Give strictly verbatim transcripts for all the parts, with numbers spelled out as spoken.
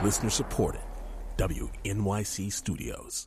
Listener supported. W N Y C Studios.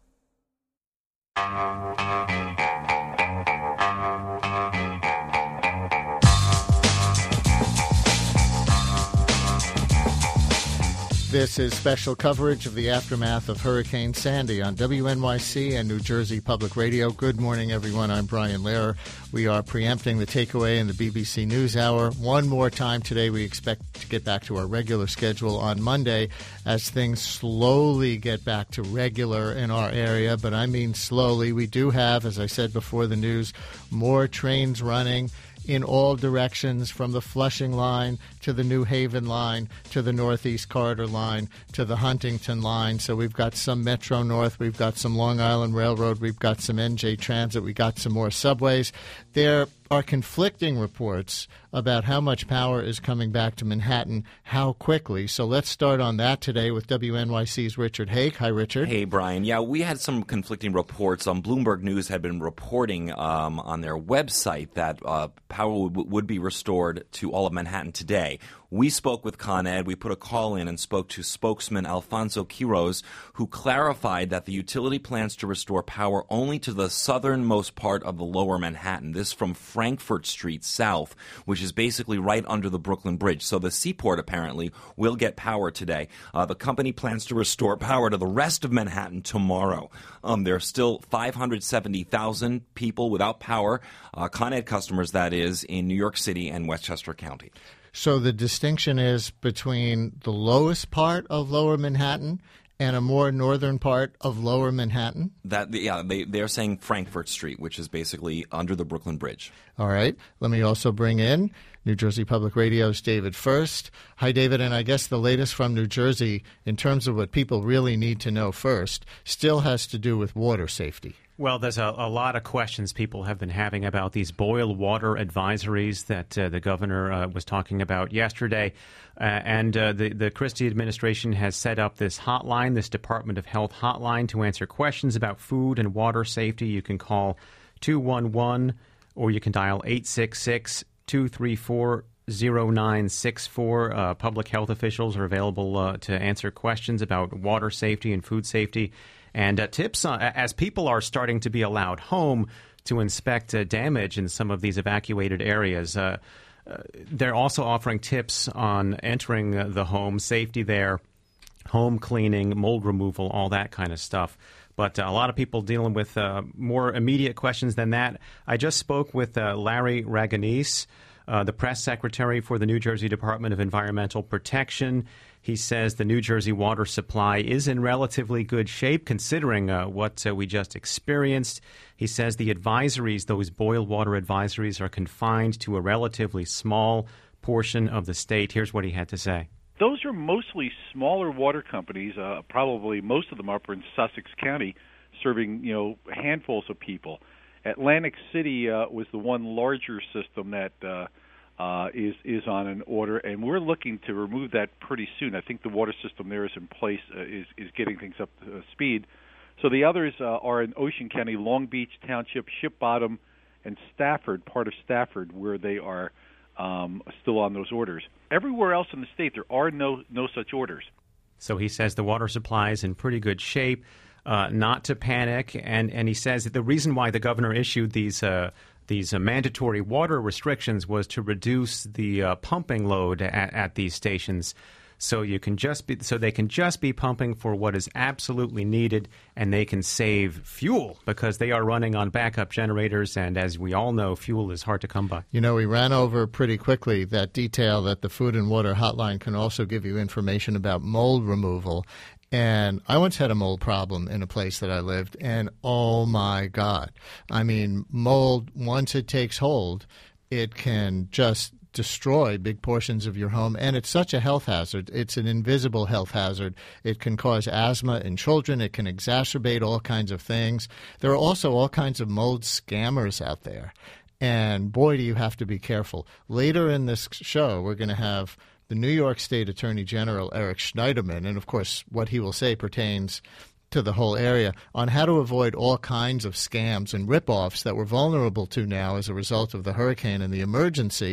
This is special coverage of the aftermath of Hurricane Sandy on W N Y C and New Jersey Public Radio. Good morning, everyone. I'm Brian Lehrer. We are preempting the takeaway in the B B C NewsHour. One more time today. We expect to get back to our regular schedule on Monday as things slowly get back to regular in our area. But I mean slowly. We do have, as I said before the news, more trains running in all directions, from the Flushing line to the New Haven line to the Northeast Corridor line to the Huntington line. So we've got some Metro North, we've got some Long Island Railroad, we've got some N J Transit, we got some more subways. There are conflicting reports about how much power is coming back to Manhattan, how quickly. So let's start on that today with W N Y C's Richard Hake. Hi, Richard. Hey, Brian. Yeah, we had some conflicting reports. Um, Bloomberg News had been reporting um, on their website that uh, power w- would be restored to all of Manhattan today. We spoke with Con Ed. We put a call in and spoke to spokesman Alfonso Quiroz, who clarified that the utility plans to restore power only to the southernmost part of the lower Manhattan. This from Frankfurt Street south, which is basically right under the Brooklyn Bridge. So the seaport apparently will get power today. Uh, the company plans to restore power to the rest of Manhattan tomorrow. Um, there are still five hundred seventy thousand people without power, uh, Con Ed customers, that is, in New York City and Westchester County. So the distinction is between the lowest part of Lower Manhattan and a more northern part of Lower Manhattan? That yeah, they, they're saying Frankfurt Street, which is basically under the Brooklyn Bridge. All right. Let me also bring in New Jersey Public Radio's David First. Hi, David. And I guess the latest from New Jersey, in terms of what people really need to know first, still has to do with water safety. Well, there's a, a lot of questions people have been having about these boil water advisories that uh, the governor uh, was talking about yesterday. Uh, and uh, the, the Christie administration has set up this hotline, this Department of Health hotline, to answer questions about food and water safety. You can call two one one or you can dial eight six six, two three four, zero nine six four. Uh, public health officials are available uh, to answer questions about water safety and food safety. And uh, tips uh, as people are starting to be allowed home to inspect uh, damage in some of these evacuated areas. Uh, uh, they're also offering tips on entering uh, the home, safety there, home cleaning, mold removal, all that kind of stuff. But uh, a lot of people dealing with uh, more immediate questions than that. I just spoke with uh, Larry Ragonese, uh, the press secretary for the New Jersey Department of Environmental Protection. He says the New Jersey water supply is in relatively good shape, considering uh, what uh, we just experienced. He says the advisories, those boil water advisories, are confined to a relatively small portion of the state. Here's what he had to say. Those are mostly smaller water companies. Uh, probably most of them are in Sussex County, serving you know handfuls of people. Atlantic City uh, was the one larger system that uh, uh, is is on an order, and we're looking to remove that pretty soon. I think the water system there is in place, uh, is is getting things up to uh, speed. So the others uh, are in Ocean County, Long Beach Township, Ship Bottom, and Stafford, part of Stafford, where they are um, still on those orders. Everywhere else in the state, there are no no such orders. So he says the water supply is in pretty good shape, uh, not to panic, and, and he says that the reason why the governor issued these uh, these uh, mandatory water restrictions was to reduce the uh, pumping load at, at these stations. So you can just be so they can just be pumping for what is absolutely needed, and they can save fuel because they are running on backup generators. And as we all know, fuel is hard to come by. You know, we ran over pretty quickly that detail that the Food and Water Hotline can also give you information about mold removal. And I once had a mold problem in a place that I lived, and oh my God. I mean, mold, once it takes hold, it can just destroy big portions of your home, and it's such a health hazard. It's an invisible health hazard. It can cause asthma in children. It can exacerbate all kinds of things. There are also all kinds of mold scammers out there, and boy, do you have to be careful. Later in this show, we're going to have the New York State Attorney General, Eric Schneiderman, and of course what he will say pertains to the whole area, on how to avoid all kinds of scams and ripoffs that we're vulnerable to now as a result of the hurricane and the emergency.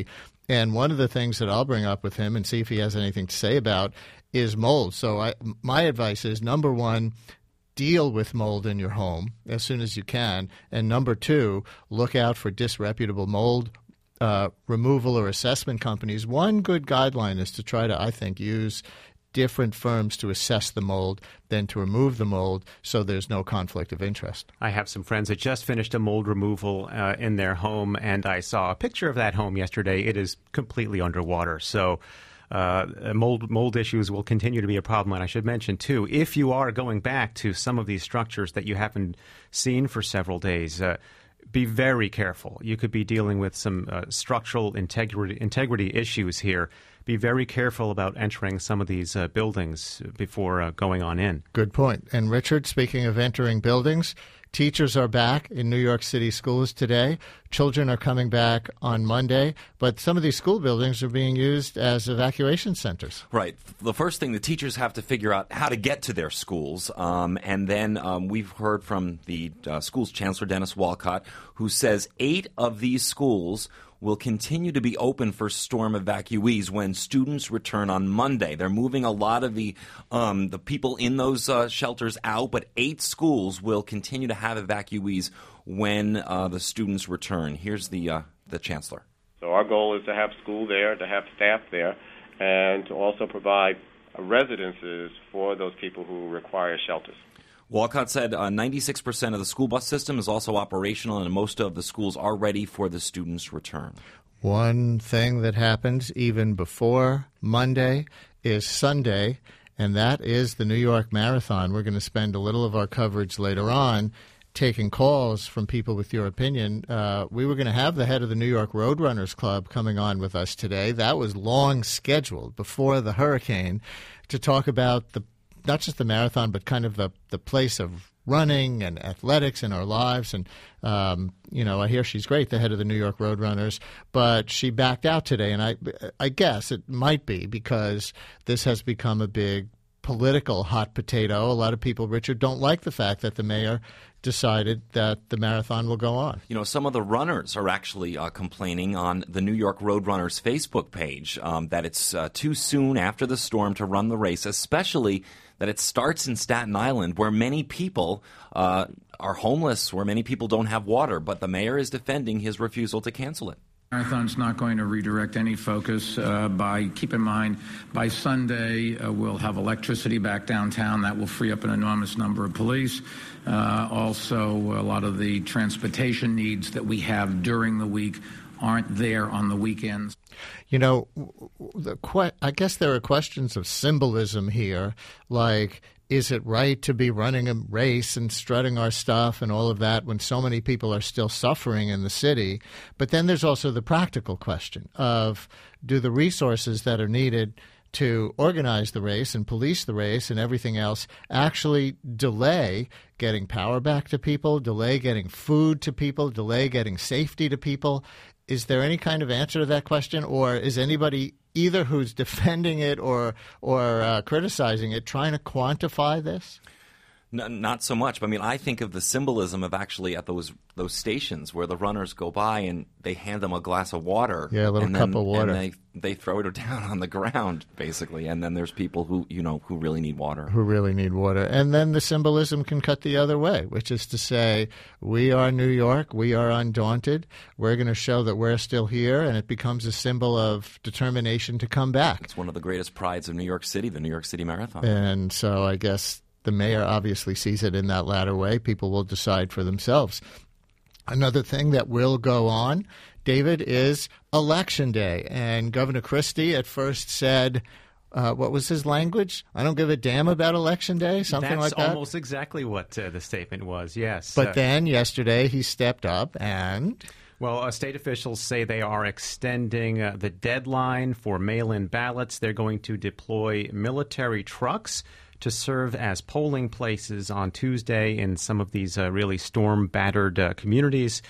And one of the things that I'll bring up with him and see if he has anything to say about is mold. So I, my advice is, number one, deal with mold in your home as soon as you can. And number two, look out for disreputable mold uh, removal or assessment companies. One good guideline is to try to, I think, use different firms to assess the mold than to remove the mold, so there's no conflict of interest. I have some friends that just finished a mold removal uh, in their home, and I saw a picture of that home yesterday. It is completely underwater, so uh, mold mold issues will continue to be a problem. And I should mention, too, if you are going back to some of these structures that you haven't seen for several days, uh, be very careful. You could be dealing with some uh, structural integrity, integrity issues here. Be very careful about entering some of these uh, buildings before uh, going on in. Good point. And Richard, speaking of entering buildings, teachers are back in New York City schools today. Children are coming back on Monday, but some of these school buildings are being used as evacuation centers. Right. The first thing, the teachers have to figure out how to get to their schools. Um, and then um, we've heard from the uh, school's chancellor, Dennis Walcott, who says eight of these schools will continue to be open for storm evacuees when students return on Monday. They're moving a lot of the um, the people in those uh, shelters out, but eight schools will continue to have evacuees when uh, the students return. Here's the uh, the chancellor. So our goal is to have school there, to have staff there, and to also provide residences for those people who require shelters. Walcott said uh, ninety-six percent of the school bus system is also operational, and most of the schools are ready for the students' return. One thing that happens even before Monday is Sunday, and that is the New York Marathon. We're going to spend a little of our coverage later on taking calls from people with your opinion. Uh, we were going to have the head of the New York Roadrunners Club coming on with us today. That was long scheduled before the hurricane to talk about the not just the marathon, but kind of the, the place of running and athletics in our lives. And, um, you know, I hear she's great, the head of the New York Roadrunners, but she backed out today. And I, I guess it might be because this has become a big political hot potato. A lot of people, Richard, don't like the fact that the mayor decided that the marathon will go on. You know, some of the runners are actually uh, complaining on the New York Roadrunners Facebook page um, that it's uh, too soon after the storm to run the race, especially that it starts in Staten Island, where many people uh, are homeless, where many people don't have water. But the mayor is defending his refusal to cancel it. Marathon's not going to redirect any focus. Uh, by keep in mind, by Sunday uh, we'll have electricity back downtown. That will free up an enormous number of police. Uh, also, a lot of the transportation needs that we have during the week aren't there on the weekends. You know, the que- I guess there are questions of symbolism here, like, is it right to be running a race and strutting our stuff and all of that when so many people are still suffering in the city? But then there's also the practical question of, do the resources that are needed to organize the race and police the race and everything else actually delay getting power back to people, delay getting food to people, delay getting safety to people? Is there any kind of answer to that question, or is anybody either who's defending it or or uh, criticizing it trying to quantify this? No, not so much. But I mean, I think of the symbolism of actually at those those stations where the runners go by and they hand them a glass of water. Yeah, a little and cup then, of water. And they, they throw it down on the ground, basically. And then there's people who, you know, who really need water. Who really need water. And then the symbolism can cut the other way, which is to say, we are New York, we are undaunted, we're going to show that we're still here, and it becomes a symbol of determination to come back. It's one of the greatest prides of New York City, the New York City Marathon. And so I guess the mayor obviously sees it in that latter way. People will decide for themselves. Another thing that will go on, David, is Election Day. And Governor Christie at first said, uh, what was his language? I don't give a damn about Election Day, something That's like that. That's almost exactly what uh, the statement was, yes. But uh, then yesterday he stepped up and... Well, uh, state officials say they are extending uh, the deadline for mail-in ballots. They're going to deploy military trucks to serve as polling places on Tuesday in some of these uh, really storm-battered uh, communities.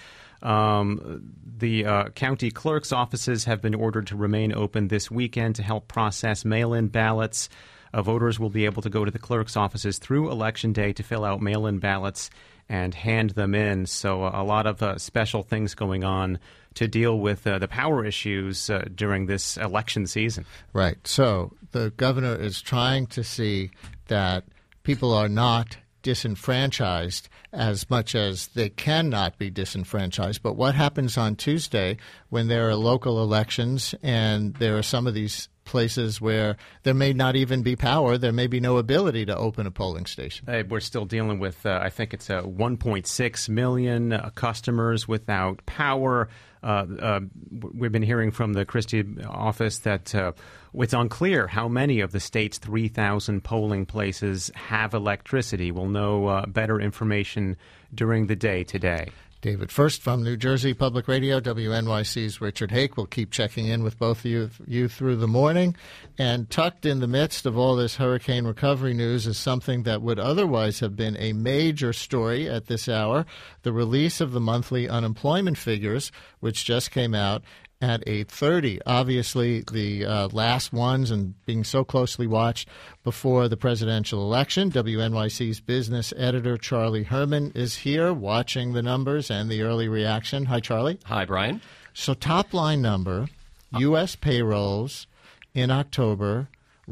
Um, the uh, county clerk's offices have been ordered to remain open this weekend to help process mail-in ballots. Uh, voters will be able to go to the clerk's offices through Election Day to fill out mail-in ballots and hand them in. So uh, a lot of uh, special things going on to deal with uh, the power issues uh, during this election season. Right. So the governor is trying to see that people are not disenfranchised as much as they cannot be disenfranchised. But what happens on Tuesday when there are local elections and there are some of these places where there may not even be power, there may be no ability to open a polling station? Uh, we're still dealing with, uh, I think it's uh, one point six million uh, customers without power. Uh, uh, we've been hearing from the Christie office that uh, it's unclear how many of the state's three thousand polling places have electricity. We'll know uh, better information during the day today. David First from New Jersey Public Radio, W N Y C's Richard Hake. We'll keep checking in with both of you, you through the morning. And tucked in the midst of all this hurricane recovery news is something that would otherwise have been a major story at this hour, the release of the monthly unemployment figures, which just came out at eight thirty. Obviously, the uh, last ones and being so closely watched before the presidential election. W N Y C's business editor Charlie Herman is here watching the numbers and the early reaction. Hi, Charlie. Hi, Brian. So top line number, U S payrolls in October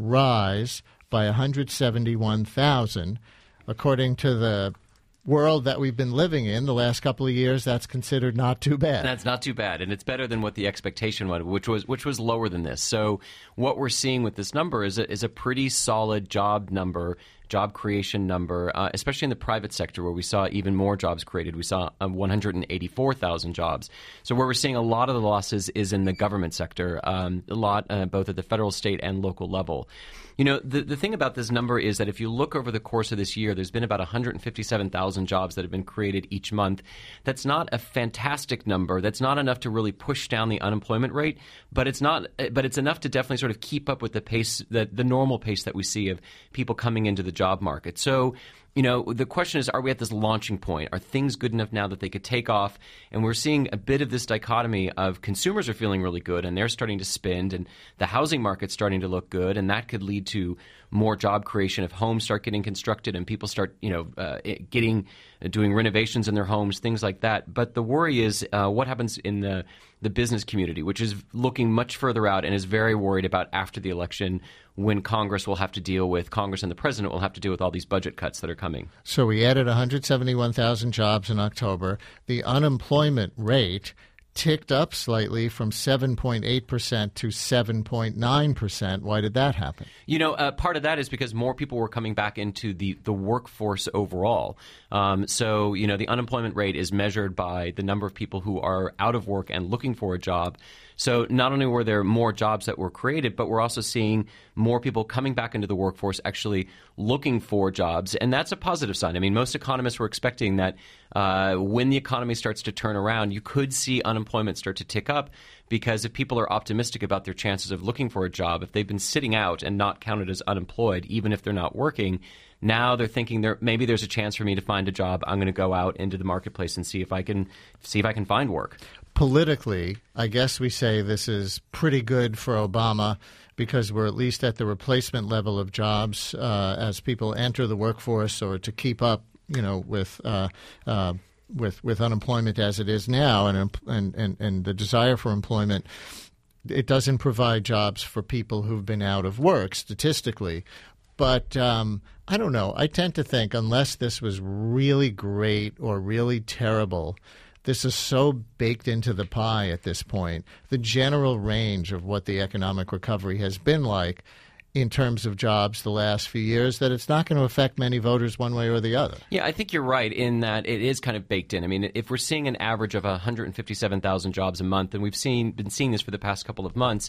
rise by one hundred seventy-one thousand. According to the world that we've been living in the last couple of years, that's considered not too bad. That's not too bad, and it's better than what the expectation was, which was which was lower than this. So what we're seeing with this number is a, is a pretty solid job number, job creation number, uh, especially in the private sector where we saw even more jobs created. We saw uh, one hundred eighty-four thousand jobs. So where we're seeing a lot of the losses is in the government sector, um, a lot uh, both at the federal, state, and local level. You know, the, the thing about this number is that if you look over the course of this year, there's been about one hundred fifty-seven thousand jobs that have been created each month. That's not a fantastic number. That's not enough to really push down the unemployment rate, but it's not. But it's enough to definitely sort of keep up with the pace, the, the normal pace that we see of people coming into the job market. So, you know, the question is, are we at this launching point? Are things good enough now that they could take off? And we're seeing a bit of this dichotomy of consumers are feeling really good and they're starting to spend, and the housing market's starting to look good, and that could lead to more job creation if homes start getting constructed and people start, you know, uh, getting uh, doing renovations in their homes, things like that. But the worry is uh, what happens in the the business community, which is looking much further out and is very worried about after the election, when Congress will have to deal with, Congress and the president will have to deal with all these budget cuts that are coming. So we added one hundred seventy-one thousand jobs in October. The unemployment rate ticked up slightly from seven point eight percent to seven point nine percent. Why did that happen? You know, uh, part of that is because more people were coming back into the, the workforce overall. Um, so, you know, the unemployment rate is measured by the number of people who are out of work and looking for a job. So not only were there more jobs that were created, but we're also seeing more people coming back into the workforce actually looking for jobs. And that's a positive sign. I mean, most economists were expecting that uh, when the economy starts to turn around, you could see unemployment start to tick up, because if people are optimistic about their chances of looking for a job, if they've been sitting out and not counted as unemployed, even if they're not working, now they're thinking there maybe there's a chance for me to find a job. I'm going to go out into the marketplace and see if I can see if I can find work. Politically, I guess we say this is pretty good for Obama because we're at least at the replacement level of jobs uh, as people enter the workforce, or to keep up, you know, with uh, uh, with with unemployment as it is now, and and and, and the desire for employment. It doesn't provide jobs for people who've been out of work statistically. But um, I don't know. I tend to think unless this was really great or really terrible, this is so baked into the pie at this point. The general range of what the economic recovery has been like in terms of jobs the last few years, that it's not going to affect many voters one way or the other. Yeah, I think you're right in that it is kind of baked in. I mean, if we're seeing an average of one hundred fifty-seven thousand jobs a month, and we've seen been seeing this for the past couple of months,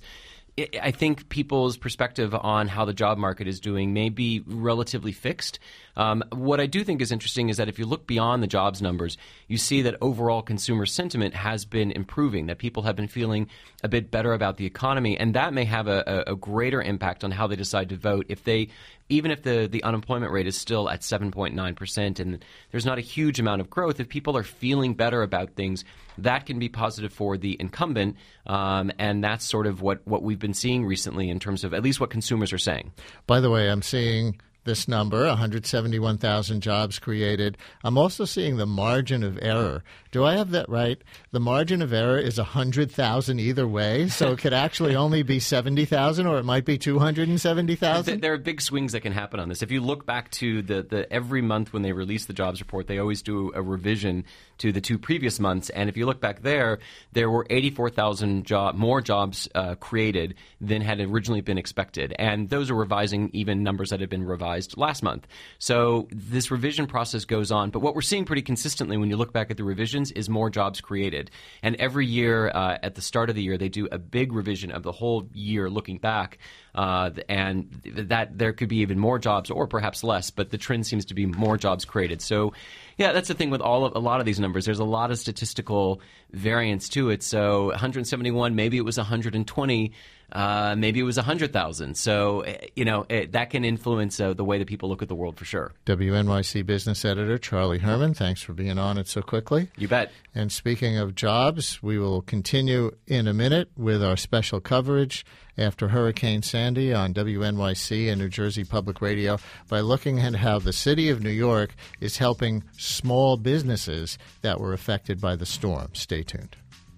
I think people's perspective on how the job market is doing may be relatively fixed. Um, what I do think is interesting is that if you look beyond the jobs numbers, you see that overall consumer sentiment has been improving, that people have been feeling a bit better about the economy, and that may have a, a greater impact on how they decide to vote if they even if the, the unemployment rate is still at seven point nine percent and there's not a huge amount of growth. If people are feeling better about things, that can be positive for the incumbent, um, and that's sort of what, what we've been seeing recently in terms of at least what consumers are saying. By the way, I'm seeing this number, one hundred seventy-one thousand jobs created. I'm also seeing the margin of error. Do I have that right? The margin of error is one hundred thousand either way, so it could actually only be seventy thousand, or it might be two hundred seventy thousand? There are big swings that can happen on this. If you look back to the, the every month when they release the jobs report, they always do a revision to the two previous months. And if you look back there, there were eighty-four thousand job, more jobs uh, created than had originally been expected. And those are revising even numbers that had been revised last month. So this revision process goes on. But what we're seeing pretty consistently when you look back at the revisions is more jobs created. And every year uh, at the start of the year, they do a big revision of the whole year looking back. Uh, and that there could be even more jobs or perhaps less, but the trend seems to be more jobs created. So, yeah, that's the thing with all of a lot of these numbers. There's a lot of statistical variance to it. So one hundred seventy-one, maybe it was one hundred twenty, uh, maybe it was one hundred thousand. So, you know, it, that can influence uh, the way that people look at the world for sure. W N Y C business editor Charlie Herman, thanks for being on it so quickly. You bet. And speaking of jobs, we will continue in a minute with our special coverage after Hurricane Sandy on W N Y C and New Jersey Public Radio by looking at how the city of New York is helping small businesses that were affected by the storm. Stay tuned.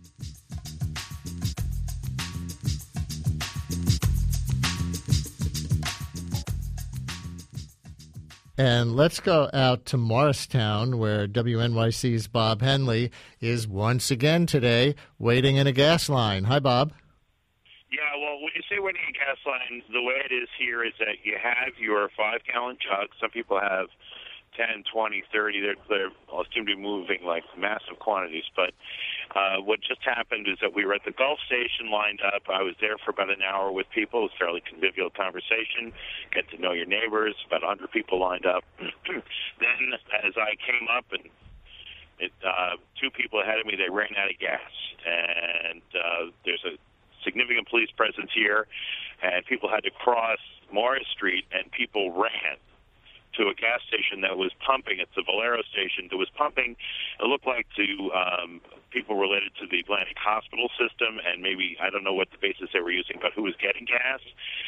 And let's go out to Morristown, where W N Y C's Bob Henley is once again today waiting in a gas line. Hi, Bob. Yeah, well, when you say waiting in a gas line, the way it is here is that you have your five-gallon jugs. Some people have ten, twenty, thirty. They're, they're all seem to be moving like massive quantities. But uh, what just happened is that we were at the Gulf Station lined up. I was there for about an hour with people. It was a fairly convivial conversation. Get to know your neighbors. About one hundred people lined up. Then as I came up and it, uh, two people ahead of me, they ran out of gas. And uh, there's a significant police presence here, and people had to cross Morris Street, and people ran to a gas station that was pumping. It's a Valero station that was pumping. It looked like to um, people related to the Atlantic Hospital system, and maybe, I don't know what the basis they were using, but who was getting gas.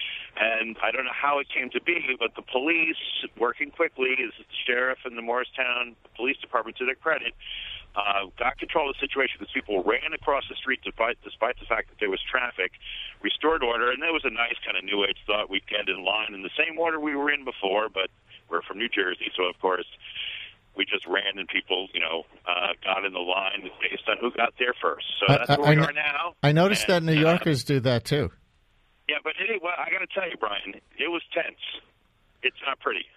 And I don't know how it came to be, but the police, working quickly, as the sheriff and the Morristown Police Department, to their credit, Uh, got control of the situation because people ran across the street despite, despite the fact that there was traffic, restored order, and that was a nice kind of New Age thought. We'd get in line in the same order we were in before, but we're from New Jersey, so of course we just ran and people, you know, uh, got in the line based on who got there first. So that's I, where I, we I, are now. I noticed and, that New Yorkers uh, do that too. Yeah, but it, well, I got to tell you, Brian, it was tense. It's not pretty.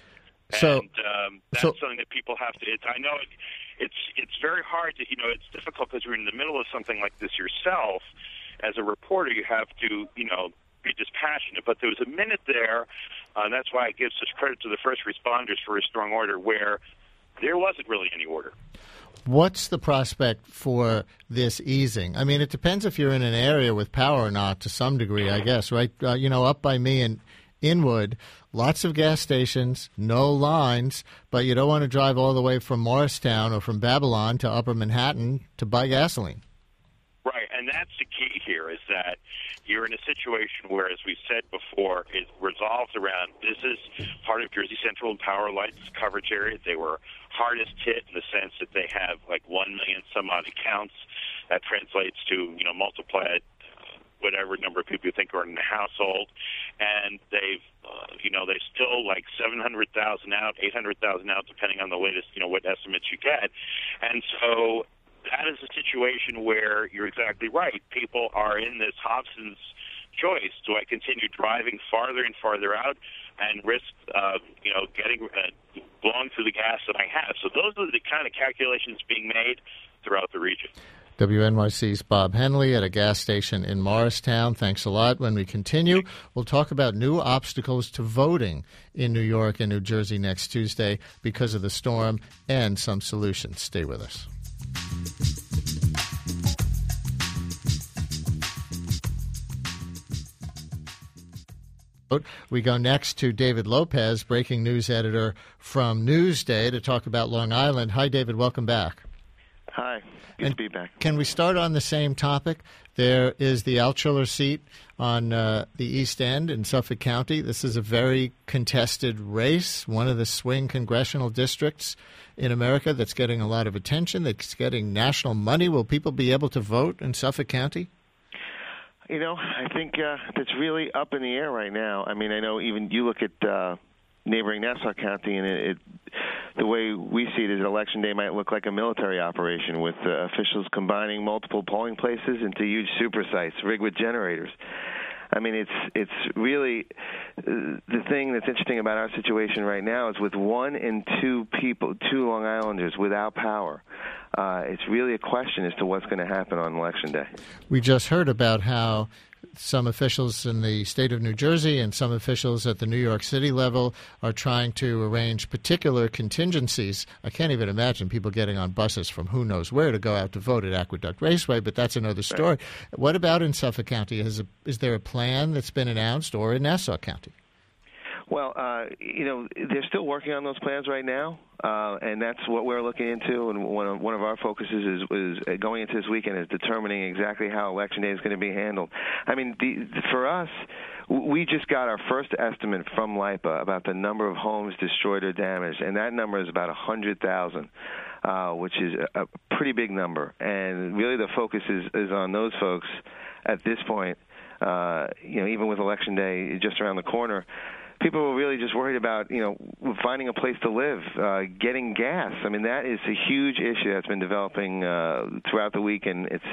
So, and um, that's so, something that people have to. It's, I know it, it's it's very hard to, you know, it's difficult because you're in the middle of something like this yourself. As a reporter, you have to, you know, be dispassionate. But there was a minute there, uh, and that's why I give such credit to the first responders for restoring order, where there wasn't really any order. What's the prospect for this easing? I mean, it depends if you're in an area with power or not, to some degree, I guess, right? Uh, you know, up by me in Inwood, lots of gas stations, no lines, but you don't want to drive all the way from Morristown or from Babylon to Upper Manhattan to buy gasoline. Right, and that's the key here, is that you're in a situation where, as we said before, it resolves around, this is part of Jersey Central and Power Light's coverage area. They were hardest hit in the sense that they have like one million some odd accounts. That translates to, you know, multiply it, whatever number of people you think are in the household. And they've, uh, you know, they're still like seven hundred thousand out, eight hundred thousand out, depending on the latest, you know, what estimates you get. And so that is a situation where you're exactly right. People are in this Hobson's choice. Do I continue driving farther and farther out and risk, uh, you know, getting uh, blowing through the gas that I have? So those are the kind of calculations being made throughout the region. W N Y C's Bob Henley at a gas station in Morristown. Thanks a lot. When we continue, we'll talk about new obstacles to voting in New York and New Jersey next Tuesday because of the storm and some solutions. Stay with us. We go next to David Lopez, breaking news editor from Newsday, to talk about Long Island. Hi, David. Welcome back. Hi. Good and to be back. Can we start on the same topic? There is the Altshuler seat on uh, the East End in Suffolk County. This is a very contested race, one of the swing congressional districts in America that's getting a lot of attention, that's getting national money. Will people be able to vote in Suffolk County? You know, I think uh, that's really up in the air right now. I mean, I know even you look at uh, neighboring Nassau County, and it, it, the way we see it is Election Day might look like a military operation with uh, officials combining multiple polling places into huge super sites rigged with generators. I mean, it's it's really uh, the thing that's interesting about our situation right now is with one and two people, two Long Islanders without power. Uh, it's really a question as to what's going to happen on Election Day. We just heard about how some officials in the state of New Jersey and some officials at the New York City level are trying to arrange particular contingencies. I can't even imagine people getting on buses from who knows where to go out to vote at Aqueduct Raceway, but that's another story. Right. What about in Suffolk County? Is, a, is there a plan that's been announced, or in Nassau County? Well, uh, you know, they're still working on those plans right now, uh, and that's what we're looking into. And one of, one of our focuses is, is going into this weekend is determining exactly how Election Day is going to be handled. I mean, the, for us, we just got our first estimate from LIPA about the number of homes destroyed or damaged, and that number is about one hundred thousand. Uh, which is a pretty big number. And really the focus is, is on those folks at this point. Uh, you know, even with Election Day just around the corner, people were really just worried about, you know, finding a place to live, uh, getting gas. I mean, that is a huge issue that's been developing uh, throughout the week, and it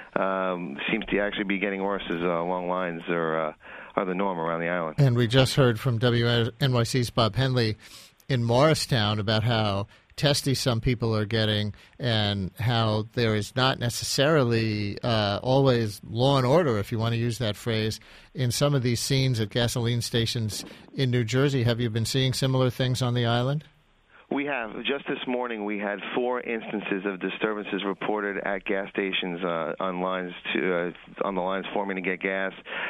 um, seems to actually be getting worse as uh, long lines are, uh, are the norm around the island. And we just heard from W N Y C's Bob Henley in Morristown about how testy some people are getting and how there is not necessarily uh, always law and order, if you want to use that phrase, in some of these scenes at gasoline stations in New Jersey. Have you been seeing similar things on the island? We have. Just this morning, we had four instances of disturbances reported at gas stations uh, on lines to uh, on the lines forming to get gas,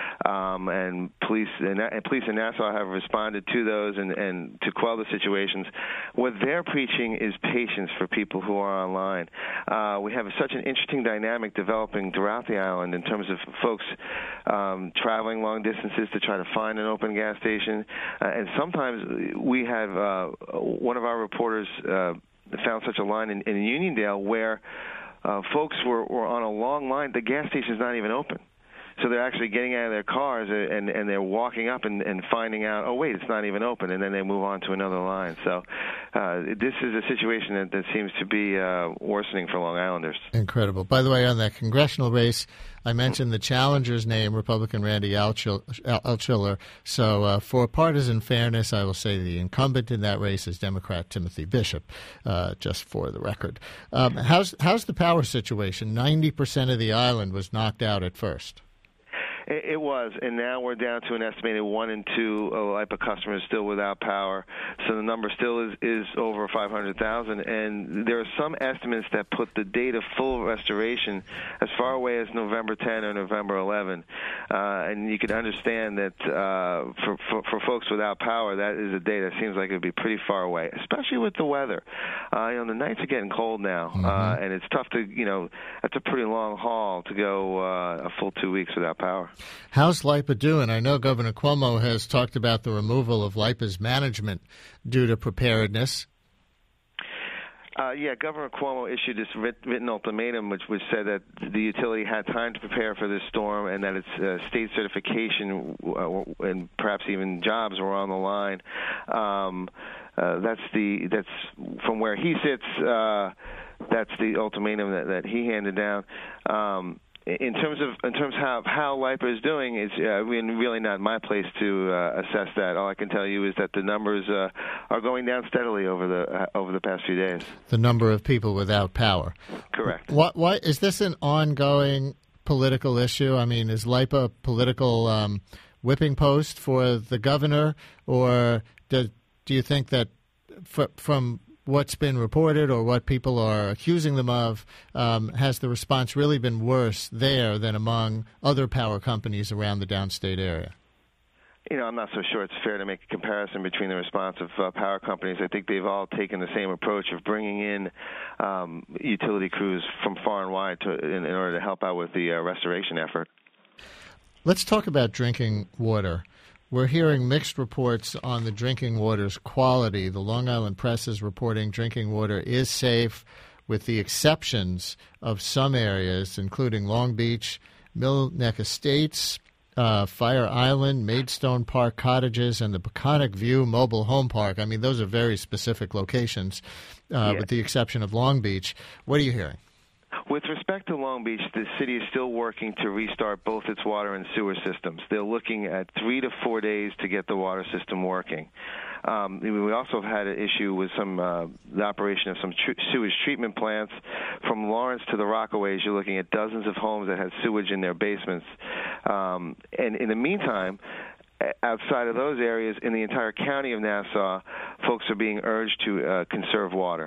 um, and police and, and police in Nassau have responded to those and, and to quell the situations. What they're preaching is patience for people who are online. Uh, we have such an interesting dynamic developing throughout the island in terms of folks um, traveling long distances to try to find an open gas station, uh, and sometimes we have uh, one of our reporters uh, found such a line in, in Uniondale where uh, folks were, were on a long line. The gas station's not even open. So they're actually getting out of their cars and, and they're walking up and, and finding out, oh, wait, it's not even open, and then they move on to another line. So uh, this is a situation that, that seems to be uh, worsening for Long Islanders. Incredible. By the way, on that congressional race, I mentioned the challenger's name, Republican Randy Altshuler. So uh, for partisan fairness, I will say the incumbent in that race is Democrat Timothy Bishop, uh, just for the record. Um, how's, how's the power situation? ninety percent of the island was knocked out at first. It was, and now we're down to an estimated one in two LIPA customers still without power. So the number still is, is over five hundred thousand, and there are some estimates that put the date of full restoration as far away as November tenth or November eleventh. Uh, and you can understand that uh, for, for, for folks without power, that is a day that seems like it would be pretty far away, especially with the weather. Uh, you know, the nights are getting cold now, mm-hmm. uh, and it's tough to, you know, that's a pretty long haul to go uh, a full two weeks without power. How's LIPA doing? I know Governor Cuomo has talked about the removal of LIPA's management due to preparedness. Uh, yeah, Governor Cuomo issued this writ- written ultimatum which, which said that the utility had time to prepare for this storm and that its uh, state certification uh, and perhaps even jobs were on the line. Um, uh, that's the that's from where he sits. Uh, that's the ultimatum that, that he handed down. Um, In terms of in terms of how how LIPA is doing, it's uh, really not my place to uh, assess that. All I can tell you is that the numbers uh, are going down steadily over the uh, over the past few days. The number of people without power. Correct. What what is this an ongoing political issue? I mean, is LIPA a political um, whipping post for the governor, or do do you think that f- from what's been reported or what people are accusing them of, um, has the response really been worse there than among other power companies around the downstate area? You know, I'm not so sure it's fair to make a comparison between the response of uh, power companies. I think they've all taken the same approach of bringing in um, utility crews from far and wide to, in, in order to help out with the uh, restoration effort. Let's talk about drinking water. We're hearing mixed reports on the drinking water's quality. The Long Island Press is reporting drinking water is safe, with the exceptions of some areas, including Long Beach, Mill Neck Estates, Uh, Fire Island, Maidstone Park Cottages, and the Peconic View Mobile Home Park. I mean, those are very specific locations, uh, yeah. with the exception of Long Beach. What are you hearing? With respect to Long Beach, the city is still working to restart both its water and sewer systems. They're looking at three to four days to get the water system working. Um, we also have had an issue with some uh, the operation of some tr- sewage treatment plants. From Lawrence to the Rockaways, you're looking at dozens of homes that had sewage in their basements. Um, and in the meantime, outside of those areas, in the entire county of Nassau, folks are being urged to uh, conserve water.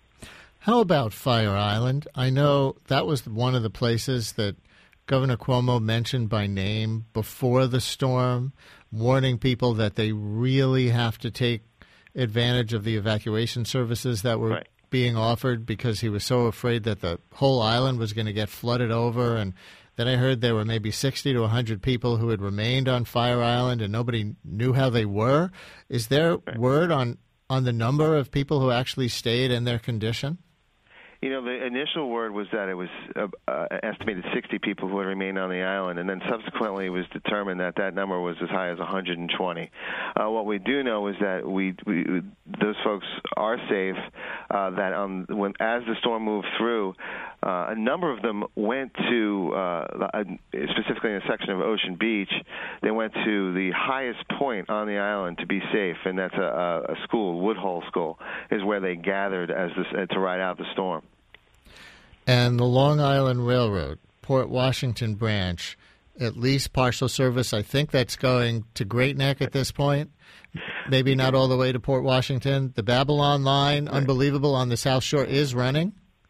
How about Fire Island? I know that was one of the places that Governor Cuomo mentioned by name before the storm, warning people that they really have to take advantage of the evacuation services that were right. being offered, because he was so afraid that the whole island was going to get flooded over. And then I heard there were maybe sixty to one hundred people who had remained on Fire Island and nobody knew how they were. Is there right. word on, on the number of people who actually stayed in their condition? You know, the initial word was that it was uh, uh, estimated sixty people who had remained on the island, and then subsequently it was determined that that number was as high as one hundred twenty. Uh, what we do know is that we, we those folks are safe. Uh, that um, when as the storm moved through, uh, a number of them went to uh, specifically in a section of Ocean Beach. They went to the highest point on the island to be safe, and that's a, a school, Woodhull School, is where they gathered as this, uh, to ride out the storm. And the Long Island Railroad, Port Washington branch, at least partial service. I think that's going to Great Neck at this point. Maybe not all the way to Port Washington. The Babylon line, unbelievable, on the South Shore is running.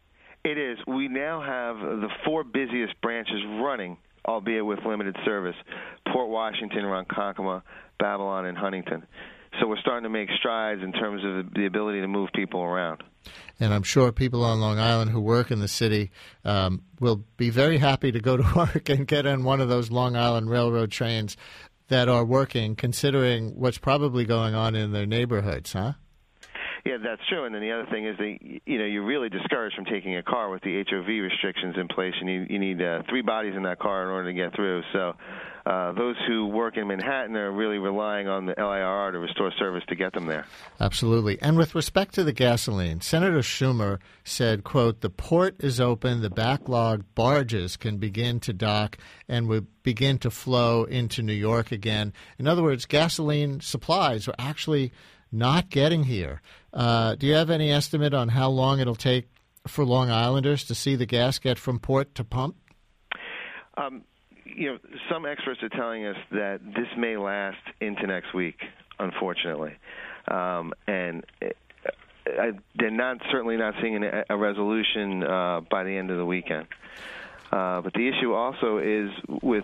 It is. We now have the four busiest branches running, albeit with limited service: Port Washington, Ronkonkoma, Babylon, and Huntington. So we're starting to make strides in terms of the ability to move people around. And I'm sure people on Long Island who work in the city um, will be very happy to go to work and get on one of those Long Island Railroad trains that are working, considering what's probably going on in their neighborhoods, huh? Yeah, that's true. And then the other thing is that, you know, you're really discouraged from taking a car with the H O V restrictions in place. You need, you need uh, three bodies in that car in order to get through. So uh, those who work in Manhattan are really relying on the L I R R to restore service to get them there. Absolutely. And with respect to the gasoline, Senator Schumer said, quote, the port is open, the backlogged barges can begin to dock and will begin to flow into New York again. In other words, gasoline supplies are actually not getting here. Uh, do you have any estimate on how long it'll take for Long Islanders to see the gas get from port to pump? Um, you know, some experts are telling us that this may last into next week, unfortunately. Um, and it, I, they're not certainly not seeing a, a resolution uh, by the end of the weekend. Uh, but the issue also is with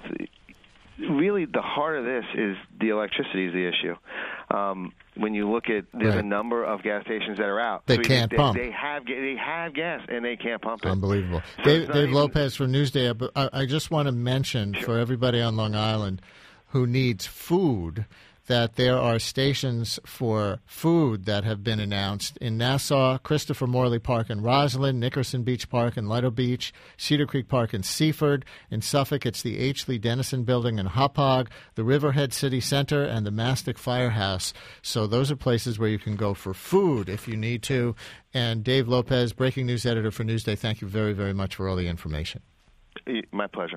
really the heart of this is the electricity is the issue. Um, when you look at there's right. a number of gas stations that are out, they so can't they, pump. They have they have gas and they can't pump it. Unbelievable. So Dave, not Dave even, Lopez from Newsday. I, I just want to mention sure. for everybody on Long Island who needs food that there are stations for food that have been announced in Nassau, Christopher Morley Park in Roslyn, Nickerson Beach Park in Lido Beach, Cedar Creek Park in Seaford. In Suffolk, it's the H. Lee Dennison Building in Hauppauge, the Riverhead City Center, and the Mastic Firehouse. So those are places where you can go for food if you need to. And Dave Lopez, breaking news editor for Newsday, thank you very, very much for all the information. My pleasure.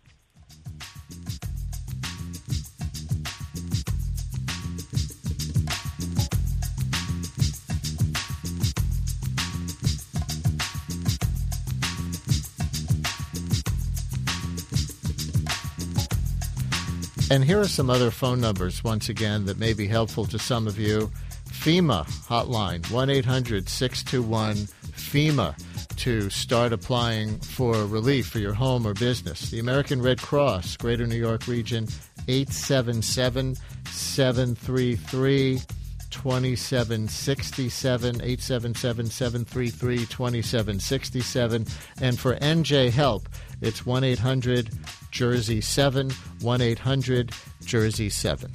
And here are some other phone numbers, once again, that may be helpful to some of you. FEMA hotline, one eight hundred six two one FEMA, to start applying for relief for your home or business. The American Red Cross, Greater New York Region, eight seven seven, seven three three, two seven six seven, eight seven seven, seven three three, two seven six seven. And for N J Help, it's one eight hundred Jersey seven, one eight hundred Jersey seven.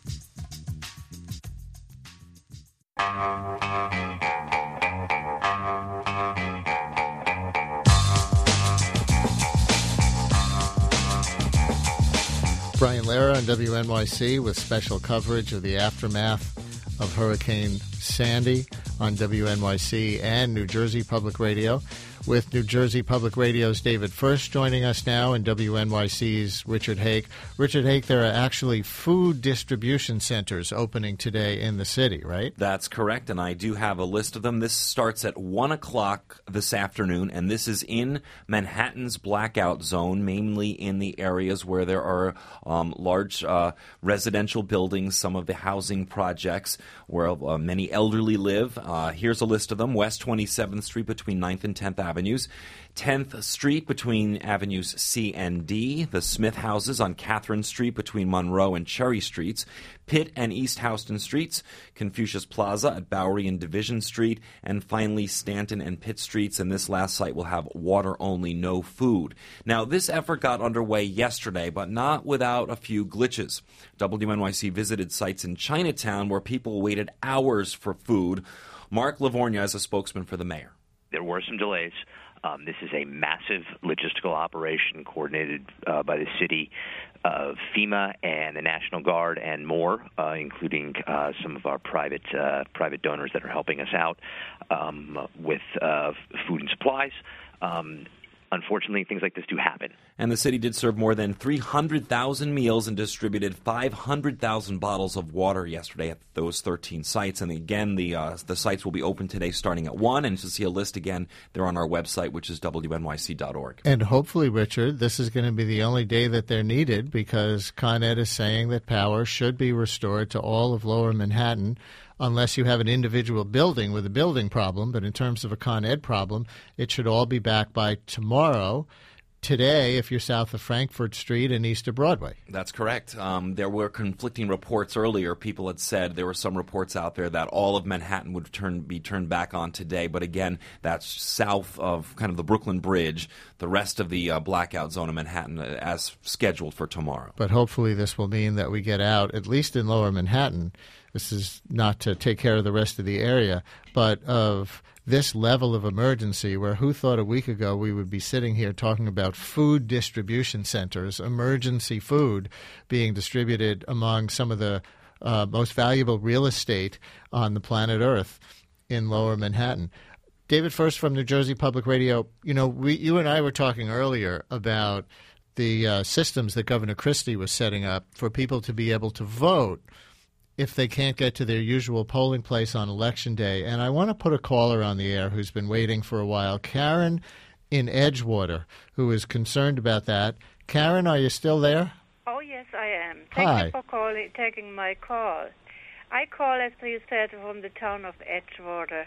Brian Lehrer on W N Y C with special coverage of the aftermath of Hurricane Sandy on W N Y C and New Jersey Public Radio. With New Jersey Public Radio's David First joining us now and W N Y C's Richard Hake. Richard Hake, there are actually food distribution centers opening today in the city, right? That's correct, and I do have a list of them. This starts at one o'clock this afternoon, and this is in Manhattan's blackout zone, mainly in the areas where there are um, large uh, residential buildings, some of the housing projects where uh, many elderly live. Uh, here's a list of them. West twenty-seventh Street between ninth and tenth Avenues, tenth Street between Avenues C and D, the Smith Houses on Catherine Street between Monroe and Cherry Streets, Pitt and East Houston Streets, Confucius Plaza at Bowery and Division Street, and finally Stanton and Pitt Streets, and this last site will have water only, no food. Now, this effort got underway yesterday, but not without a few glitches. W N Y C visited sites in Chinatown where people waited hours for food. Mark Livornia is a spokesman for the mayor. There were some delays. Um, this is a massive logistical operation coordinated uh, by the city of FEMA and the National Guard and more, uh, including uh, some of our private uh, private donors that are helping us out um, with uh, food and supplies. Um, Unfortunately, things like this do happen. And the city did serve more than three hundred thousand meals and distributed five hundred thousand bottles of water yesterday at those thirteen sites. And again, the uh, the sites will be open today starting at one. And to see a list again, they're on our website, which is W N Y C dot org. And hopefully, Richard, this is going to be the only day that they're needed because Con Ed is saying that power should be restored to all of Lower Manhattan, unless you have an individual building with a building problem. But in terms of a Con Ed problem, it should all be back by tomorrow. Today, if you're south of Frankfurt Street and east of Broadway. That's correct. Um, there were conflicting reports earlier. People had said there were some reports out there that all of Manhattan would turn be turned back on today. But again, that's south of kind of the Brooklyn Bridge. The rest of the uh, blackout zone of Manhattan uh, as scheduled for tomorrow. But hopefully this will mean that we get out, at least in Lower Manhattan. This is not to take care of the rest of the area, but of this level of emergency where who thought a week ago we would be sitting here talking about food distribution centers, emergency food being distributed among some of the uh, most valuable real estate on the planet Earth in Lower Manhattan. David First from New Jersey Public Radio. You know, we, you and I were talking earlier about the uh, systems that Governor Christie was setting up for people to be able to vote if they can't get to their usual polling place on Election Day. And I want to put a caller on the air who's been waiting for a while, Karen in Edgewater, who is concerned about that. Karen, are you still there? Oh, yes, I am. Thank Hi. you for calling, taking my call. I call, as you said, from the town of Edgewater.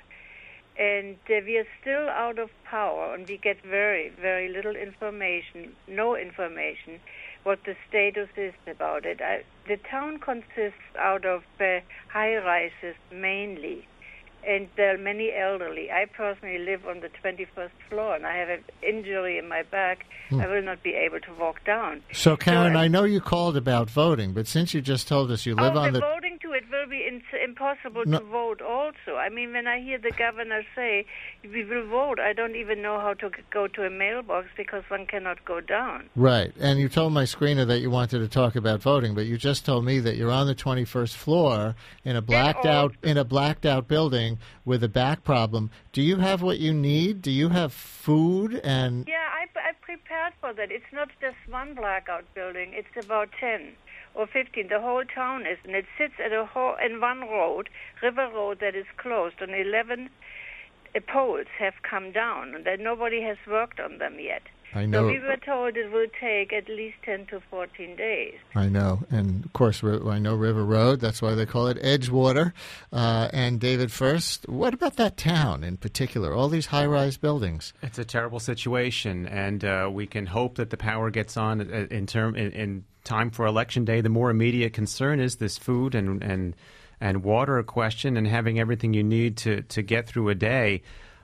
And uh, we are still out of power, and we get very, very little information, no information, what the status is about it. I, the town consists out of uh, high-rises mainly, and there are many elderly. I personally live on the twenty-first floor, and I have an injury in my back. Hmm. I will not be able to walk down. So, Karen, so I, I know you called about voting, but since you just told us you live oh, on the the... voting too, it will be in, impossible no. to vote also. I mean, when I hear the governor say, we will vote, I don't even know how to go to a mailbox because one cannot go down. Right, and you told my screener that you wanted to talk about voting, but you just told me that you're on the twenty-first floor in a blacked out in a blacked out building with a back problem. Do you have what you need? Do you have food and... Yeah, I, I prepared for that. It's not just one blackout building. It's about ten or fifteen. The whole town is, and it sits at a whole, in one road, River Road, that is closed, and eleven uh, poles have come down, and that nobody has worked on them yet. I know. So we were told it will take at least ten to fourteen days. I know. And, of course, I know River Road. That's why they call it Edgewater. Uh, and, David First, what about that town in particular, all these high-rise buildings? It's a terrible situation, and uh, we can hope that the power gets on in, term, in, in time for Election Day, the more immediate concern is this food and and, and water question and having everything you need to, to get through a day.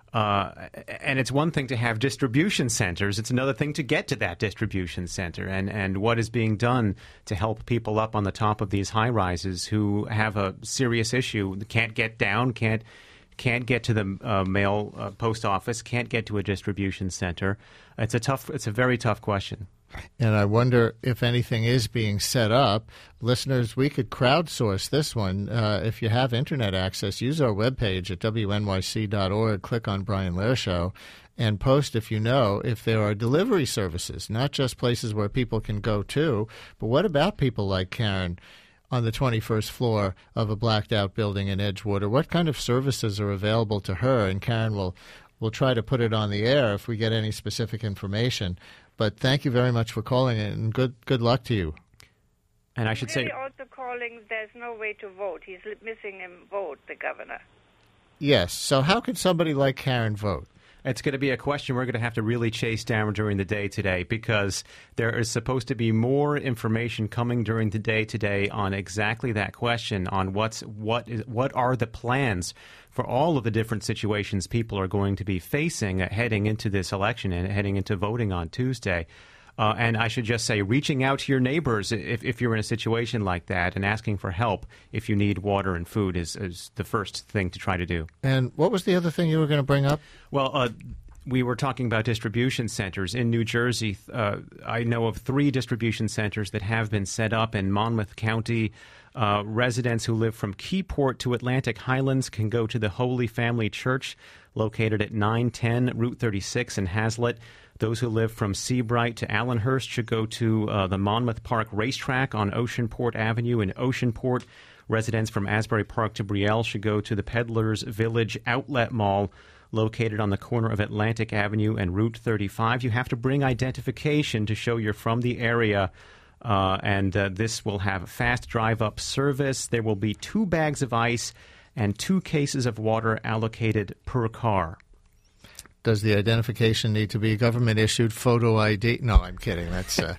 Uh, and it's one thing to have distribution centers. It's another thing to get to that distribution center. And, and what is being done to help people up on the top of these high-rises who have a serious issue, can't get down, can't can't get to the uh, mail uh, post office, can't get to a distribution center. It's a tough. It's a very tough question. And I wonder if anything is being set up. Listeners, we could crowdsource this one. Uh, if you have Internet access, use our webpage at W N Y C dot org, click on Brian Lehrer Show, and post if you know if there are delivery services, not just places where people can go to, but what about people like Karen on the twenty-first floor of a blacked-out building in Edgewater? What kind of services are available to her? And Karen will, will try to put it on the air if we get any specific information. But thank you very much for calling, and good good luck to you. And I should really say, also calling, there's no way to vote. He's missing a vote, the governor. Yes. So how could somebody like Karen vote? It's going to be a question we're going to have to really chase down during the day today, because there is supposed to be more information coming during the day today on exactly that question, on what's what is what are the plans for all of the different situations people are going to be facing uh, heading into this election and heading into voting on Tuesday. Uh, and I should just say, reaching out to your neighbors if, if you're in a situation like that and asking for help if you need water and food is, is the first thing to try to do. And what was the other thing you were going to bring up? Well, uh, we were talking about distribution centers. In New Jersey, uh, I know of three distribution centers that have been set up in Monmouth County. Uh, residents who live from Keyport to Atlantic Highlands can go to the Holy Family Church, located at nine ten Route thirty-six in Hazlitt. Those who live from Seabright to Allenhurst should go to uh, the Monmouth Park Racetrack on Oceanport Avenue in Oceanport. Residents from Asbury Park to Brielle should go to the Peddlers Village Outlet Mall, located on the corner of Atlantic Avenue and Route thirty-five. You have to bring identification to show you're from the area, uh, and uh, this will have fast drive-up service. There will be two bags of ice and two cases of water allocated per car. Does the identification need to be government-issued photo I D? No, I'm kidding. That's uh,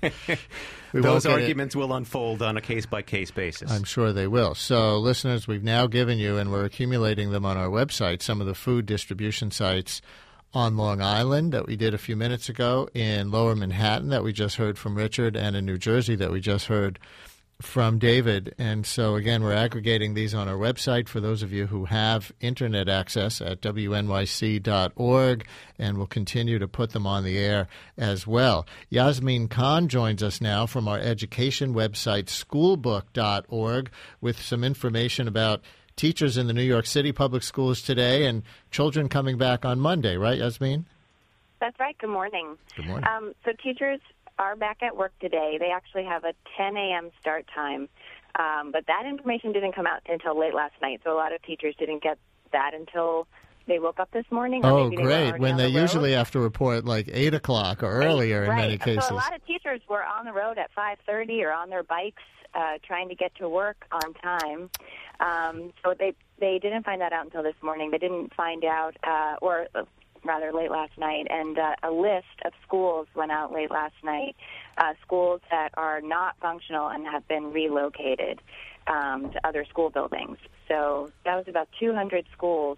we Those won't get arguments it. will unfold on a case-by-case basis. I'm sure they will. So, listeners, we've now given you, and we're accumulating them on our website, some of the food distribution sites on Long Island that we did a few minutes ago, in Lower Manhattan that we just heard from Richard, and in New Jersey that we just heard from David. And so, again, we're aggregating these on our website for those of you who have Internet access at W N Y C dot org, and we'll continue to put them on the air as well. Yasmin Khan joins us now from our education website, schoolbook dot org, with some information about teachers in the New York City public schools today and children coming back on Monday, right, Yasmin? That's right. Good morning. Good morning. Um, so teachers are back at work today. They actually have a ten a.m. start time, um, but that information didn't come out until late last night, so a lot of teachers didn't get that until they woke up this morning. Or Oh, maybe great. They were when on they the road. usually have to report like eight o'clock or earlier in right. many cases. So a lot of teachers were on the road at five thirty or on their bikes uh, trying to get to work on time. Um, so they, they didn't find that out until this morning. They didn't find out, uh, or uh, rather late last night, and uh, a list of schools went out late last night, uh, schools that are not functional and have been relocated um, to other school buildings. So that was about two hundred schools.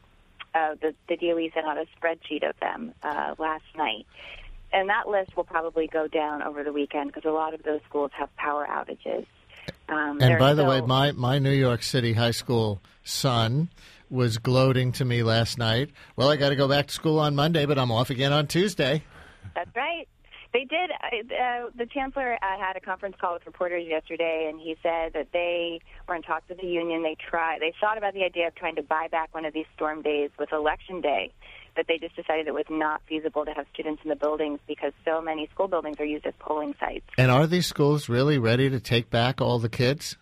Uh, the, the D O E sent out a spreadsheet of them uh, last night. And that list will probably go down over the weekend because a lot of those schools have power outages. Um, and by the still... way, my, my New York City high school son was gloating to me last night. Well, I got to go back to school on Monday, but I'm off again on Tuesday. That's right. They did. Uh, the chancellor uh, had a conference call with reporters yesterday, and he said that they were in talks with the union. They tried. They thought about the idea of trying to buy back one of these storm days with Election Day, but they just decided it was not feasible to have students in the buildings because so many school buildings are used as polling sites. And are these schools really ready to take back all the kids?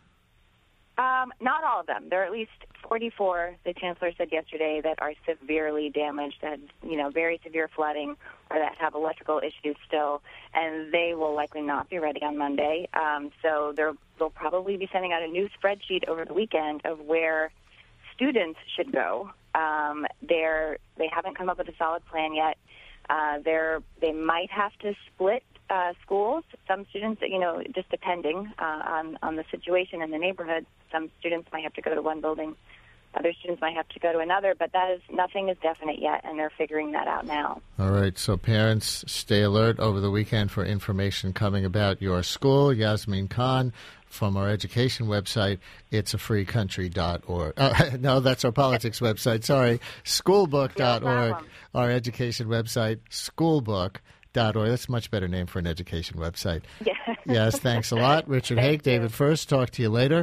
Um, not all of them. There are at least forty-four, the chancellor said yesterday, that are severely damaged, that you know, very severe flooding, or that have electrical issues still, and they will likely not be ready on Monday. Um, so they'll probably be sending out a new spreadsheet over the weekend of where students should go. Um, they're they haven't come up with a solid plan yet. Uh, they're they might have to split uh, schools. Some students, you know, just depending uh, on, on the situation in the neighborhood, some students might have to go to one building. Other students might have to go to another, but that is nothing is definite yet, and they're figuring that out now. All right, so parents, stay alert over the weekend for information coming about your school. Yasmin Khan from our education website, it's a free country dot org. Uh, no, that's our politics website. Sorry, schoolbook dot org, No our education website, schoolbook dot org. That's a much better name for an education website. Yeah. Yes, thanks a lot. Richard Hake, David First, talk to you later.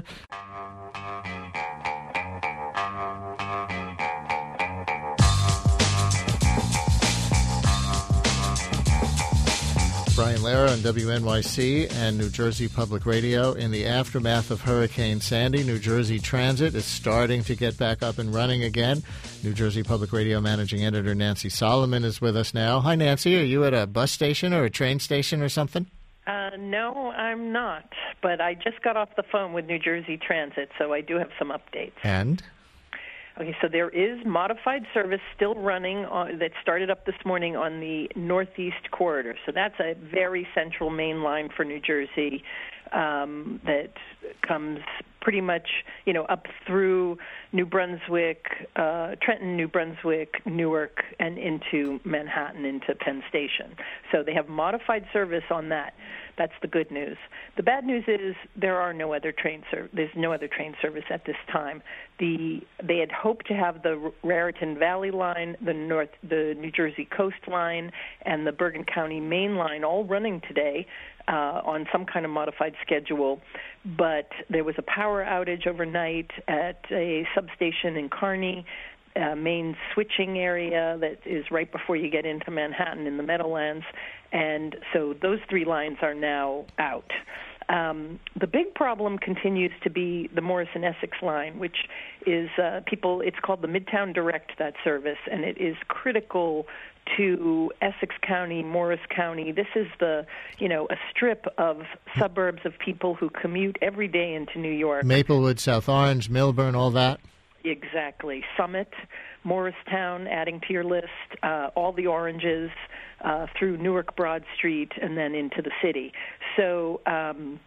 Brian Lehrer on W N Y C and New Jersey Public Radio. In the aftermath of Hurricane Sandy, New Jersey Transit is starting to get back up and running again. New Jersey Public Radio Managing Editor Nancy Solomon is with us now. Hi, Nancy. Are you at a bus station or a train station or something? Uh, no, I'm not. But I just got off the phone with New Jersey Transit, so I do have some updates. And? Okay, so there is modified service still running on, that started up this morning on the Northeast Corridor. So that's a very central main line for New Jersey um, that comes pretty much, you know, up through New Brunswick, uh, Trenton, New Brunswick, Newark, and into Manhattan, into Penn Station. So they have modified service on that. That's the good news. The bad news is there are no other train ser- there's no other train service at this time. The they had hoped to have the Raritan Valley line, the North, the New Jersey Coast line, and the Bergen County Main line all running today uh, on some kind of modified schedule. But there was a power outage overnight at a substation in Kearney. Uh, main switching area that is right before you get into Manhattan in the Meadowlands, and so those three lines are now out. Um, the big problem continues to be the Morrison Essex line, which is uh, people. It's called the Midtown Direct, that service, and it is critical to Essex County, Morris County. This is the, you know, a strip of suburbs of people who commute every day into New York. Maplewood, South Orange, Milburn, all that? Exactly. Summit, Morristown, adding to your list, uh, all the oranges uh, through Newark Broad Street and then into the city. So um,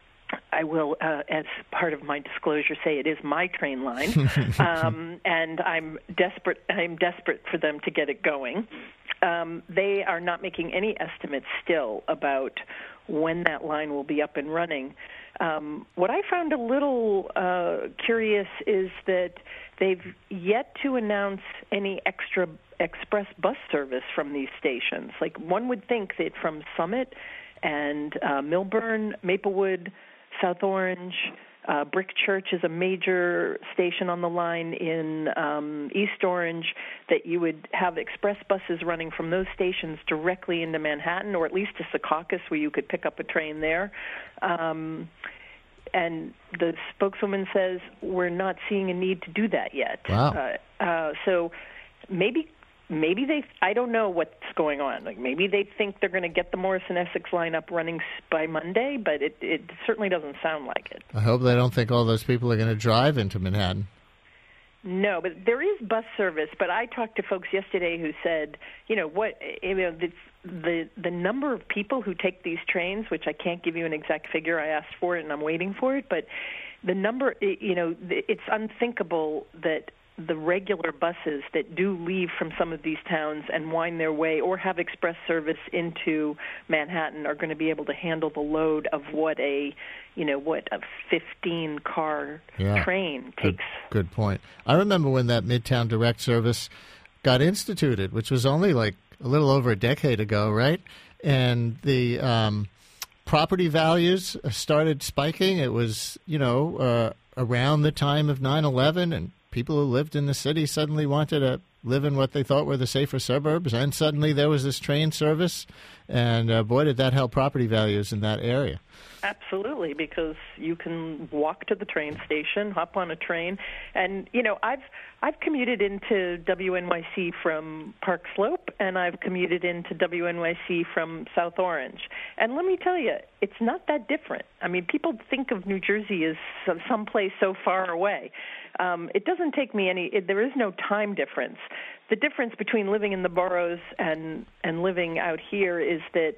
I will, uh, as part of my disclosure, say it is my train line, um, and I'm desperate. I'm desperate for them to get it going. Um, they are not making any estimates still about when that line will be up and running. Um, what I found a little uh, curious is that they've yet to announce any extra express bus service from these stations. Like, one would think that from Summit and uh, Milburn, Maplewood, South Orange, uh, Brick Church is a major station on the line in um, East Orange, that you would have express buses running from those stations directly into Manhattan, or at least to Secaucus, where you could pick up a train there. Um, and the spokeswoman says we're not seeing a need to do that yet. Wow. Uh, uh, so maybe maybe they, I don't know what's going on. Like, maybe they think they're going to get the Morrison Essex line up running by Monday, but it, it certainly doesn't sound like it. I hope they don't think all those people are going to drive into Manhattan. No, but there is bus service. But I talked to folks yesterday who said, you know, what, you know, the the the number of people who take these trains, which I can't give you an exact figure. I asked for it and I'm waiting for it, but the number, you know, it's unthinkable that the regular buses that do leave from some of these towns and wind their way or have express service into Manhattan are going to be able to handle the load of what a, you know, what a fifteen-car yeah. train Good, takes. good point. I remember when that Midtown Direct service got instituted, which was only like a little over a decade ago, right? And the um, property values started spiking. It was, you know, uh, around the time of nine eleven, and people who lived in the city suddenly wanted to live in what they thought were the safer suburbs, and suddenly there was this train service, and uh, boy, did that help property values in that area. Absolutely, because you can walk to the train station, hop on a train, and you know I've I've commuted into W N Y C from Park Slope, and I've commuted into W N Y C from South Orange, and let me tell you, it's not that different. I mean, people think of New Jersey as someplace so far away. Um, it doesn't take me any. It, there is no time difference. The difference between living in the boroughs and and living out here is that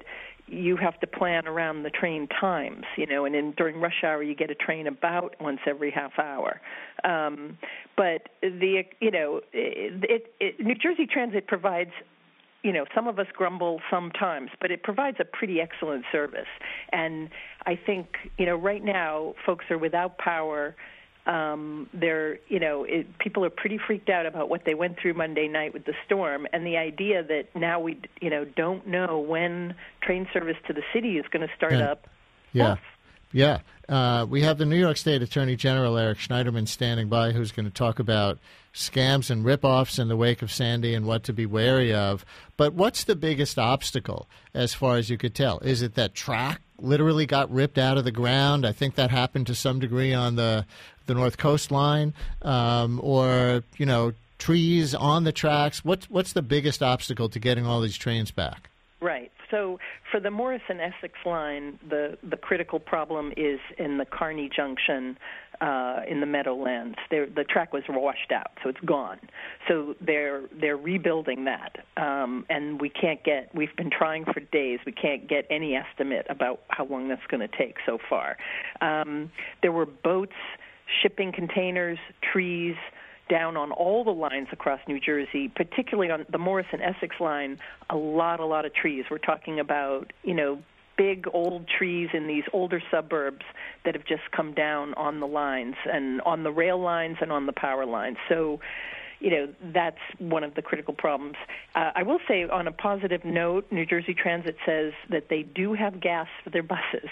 you have to plan around the train times, you know, and in, during rush hour you get a train about once every half hour. Um, but the, you know, it, it, it, New Jersey Transit provides, you know, some of us grumble sometimes, but it provides a pretty excellent service. And I think, you know, right now folks are without power. Um, they're, you know, it, people are pretty freaked out about what they went through Monday night with the storm, and the idea that now we, you know, don't know when train service to the city is going to start yeah. up. Yeah, yeah. Uh, we have the New York State Attorney General Eric Schneiderman standing by, who's going to talk about scams and ripoffs in the wake of Sandy and what to be wary of. But what's the biggest obstacle, as far as you could tell? Is it that track literally got ripped out of the ground? I think that happened to some degree on the the North Coast line, um, or, you know, trees on the tracks. What's, what's the biggest obstacle to getting all these trains back? Right. So for the Morrison-Essex line, the, the critical problem is in the Kearney Junction uh, in the Meadowlands. They're, the track was washed out, so it's gone. So they're they're rebuilding that, um, and we can't get. We've been trying for days. We can't get any estimate about how long that's going to take so far. Um, there were boats, shipping containers, trees down on all the lines across New Jersey, particularly on the Morrison-Essex line, a lot, a lot of trees. We're talking about, you know, big old trees in these older suburbs that have just come down on the lines and on the rail lines and on the power lines. So, you know, that's one of the critical problems. Uh, I will say, on a positive note, New Jersey Transit says that they do have gas for their buses.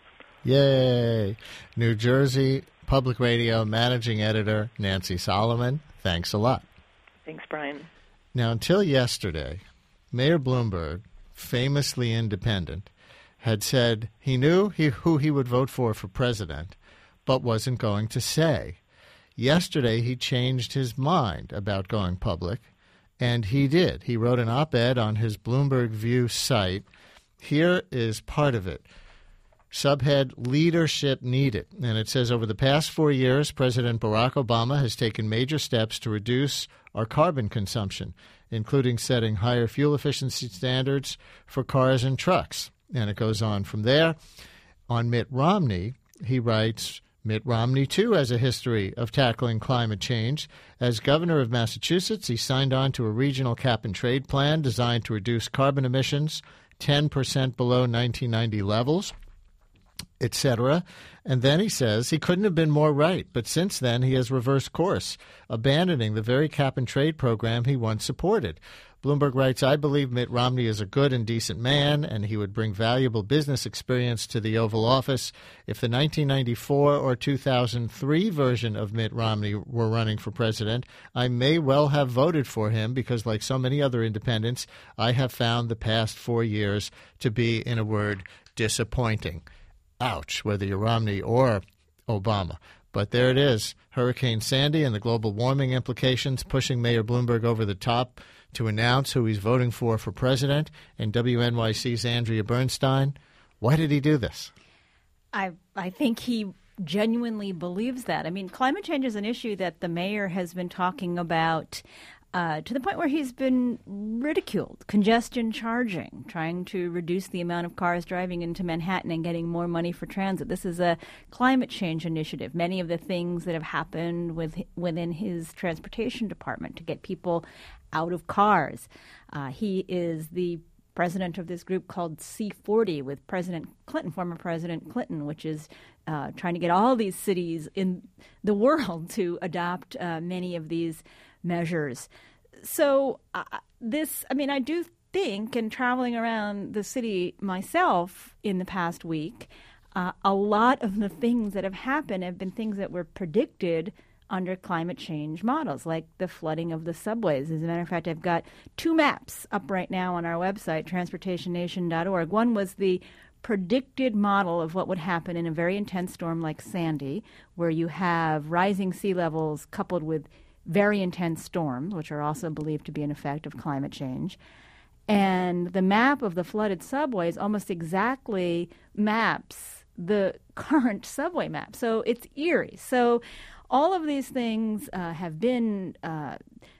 Yay. New Jersey Public Radio Managing Editor Nancy Solomon, thanks a lot. Thanks, Brian. Now, until yesterday, Mayor Bloomberg, famously independent, had said he knew he, who he would vote for for president, but wasn't going to say. Yesterday, he changed his mind about going public, and he did. He wrote an op-ed on his Bloomberg View site. Here is part of it. Subhead, Leadership Needed. And it says, over the past four years, President Barack Obama has taken major steps to reduce our carbon consumption, including setting higher fuel efficiency standards for cars and trucks. And it goes on from there. On Mitt Romney, he writes, Mitt Romney, too, has a history of tackling climate change. As governor of Massachusetts, he signed on to a regional cap-and-trade plan designed to reduce carbon emissions ten percent below nineteen ninety levels, et cetera. And then he says he couldn't have been more right, but since then he has reversed course, abandoning the very cap-and-trade program he once supported. Bloomberg writes, I believe Mitt Romney is a good and decent man, and he would bring valuable business experience to the Oval Office. If the nineteen ninety-four or two thousand three version of Mitt Romney were running for president, I may well have voted for him because, like so many other independents, I have found the past four years to be, in a word, disappointing. Ouch, whether you're Romney or Obama. But there it is, Hurricane Sandy and the global warming implications pushing Mayor Bloomberg over the top to announce who he's voting for for president. And W N Y C's Andrea Bernstein, why did he do this? I I think he genuinely believes that. I mean, climate change is an issue that the mayor has been talking about uh, to the point where he's been ridiculed. Congestion charging, trying to reduce the amount of cars driving into Manhattan and getting more money for transit. This is a climate change initiative. Many of the things that have happened with within his transportation department to get people out of cars. Uh, he is the president of this group called C forty with President Clinton, former President Clinton, which is uh, trying to get all these cities in the world to adopt uh, many of these measures. So uh, this, I mean, I do think, and traveling around the city myself in the past week, uh, a lot of the things that have happened have been things that were predicted under climate change models, like the flooding of the subways. As a matter of fact, I've got two maps up right now on our website, transportation nation dot org. One was the predicted model of what would happen in a very intense storm like Sandy, where you have rising sea levels coupled with very intense storms, which are also believed to be an effect of climate change. And the map of the flooded subways almost exactly maps the current subway map. So it's eerie. So all of these things uh, have been uh,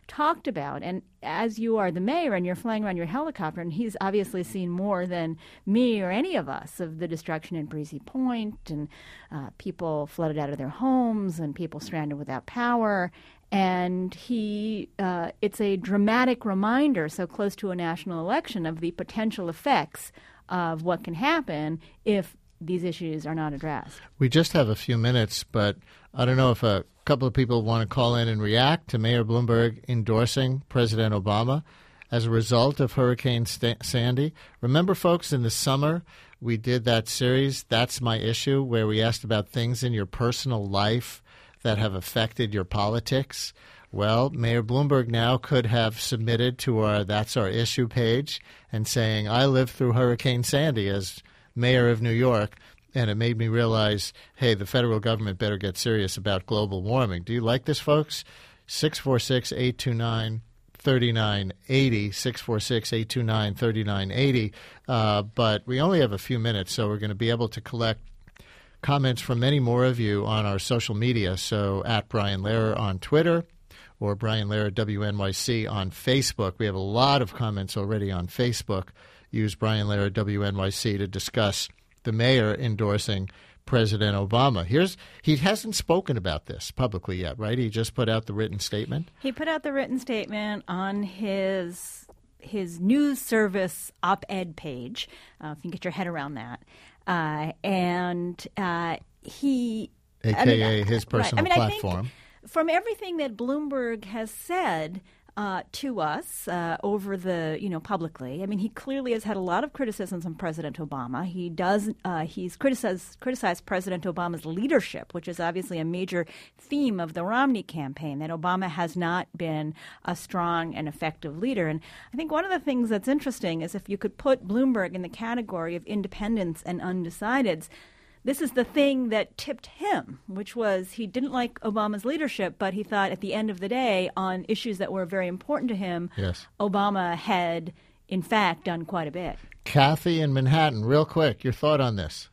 talked about. And as you are the mayor and you're flying around your helicopter, and he's obviously seen more than me or any of us of the destruction in Breezy Point and uh, people flooded out of their homes and people stranded without power. And he, uh, it's a dramatic reminder so close to a national election of the potential effects of what can happen if these issues are not addressed. We just have a few minutes, but I don't know if a couple of people want to call in and react to Mayor Bloomberg endorsing President Obama as a result of Hurricane St- Sandy. Remember, folks, in the summer we did that series, That's My Issue, where we asked about things in your personal life that have affected your politics. Well, Mayor Bloomberg now could have submitted to our That's Our Issue page and saying, I lived through Hurricane Sandy as mayor of New York, and it made me realize, hey, the federal government better get serious about global warming. Do you like this, folks? six four six, eight two nine, three nine eight zero, six four six, eight two nine, three nine eight zero. Uh, but we only have a few minutes, so we're going to be able to collect comments from many more of you on our social media. So at Brian Lehrer on Twitter or Brian Lehrer W N Y C on Facebook. We have a lot of comments already on Facebook. Use Brian Lehrer W N Y C to discuss the mayor endorsing President Obama. Here's he hasn't spoken about this publicly yet, right? He just put out the written statement. He put out the written statement on his his news service op-ed page. Uh, if you can get your head around that. Uh, and uh, he... A K A I mean, his personal right. I mean, platform. I think from everything that Bloomberg has said uh, to us uh, over the, you know, publicly, I mean, he clearly has had a lot of criticisms on President Obama. He does, uh, he's criticized, criticized President Obama's leadership, which is obviously a major theme of the Romney campaign, that Obama has not been a strong and effective leader. And I think one of the things that's interesting is if you could put Bloomberg in the category of independents and undecideds, this is the thing that tipped him, which was he didn't like Obama's leadership, but he thought at the end of the day, on issues that were very important to him, yes. Obama had, in fact, done quite a bit. Kathy in Manhattan, real quick, your thought on this.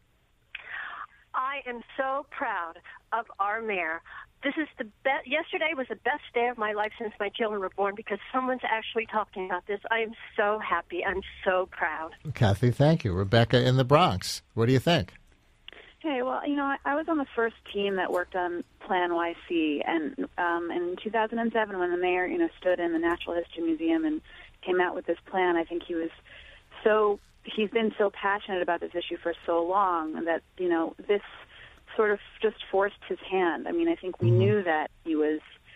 I am so proud of our mayor. This is the best. Yesterday was the best day of my life since my children were born because someone's actually talking about this. I am so happy. I'm so proud. Kathy, thank you. Rebecca in the Bronx, what do you think? Hey, well, you know, I, I was on the first team that worked on Plan Y C, and um, in two thousand seven, when the mayor, you know, stood in the Natural History Museum and came out with this plan, I think he was so, he's been so passionate about this issue for so long that, you know, this sort of just forced his hand. I mean, I think we mm-hmm. knew that he was,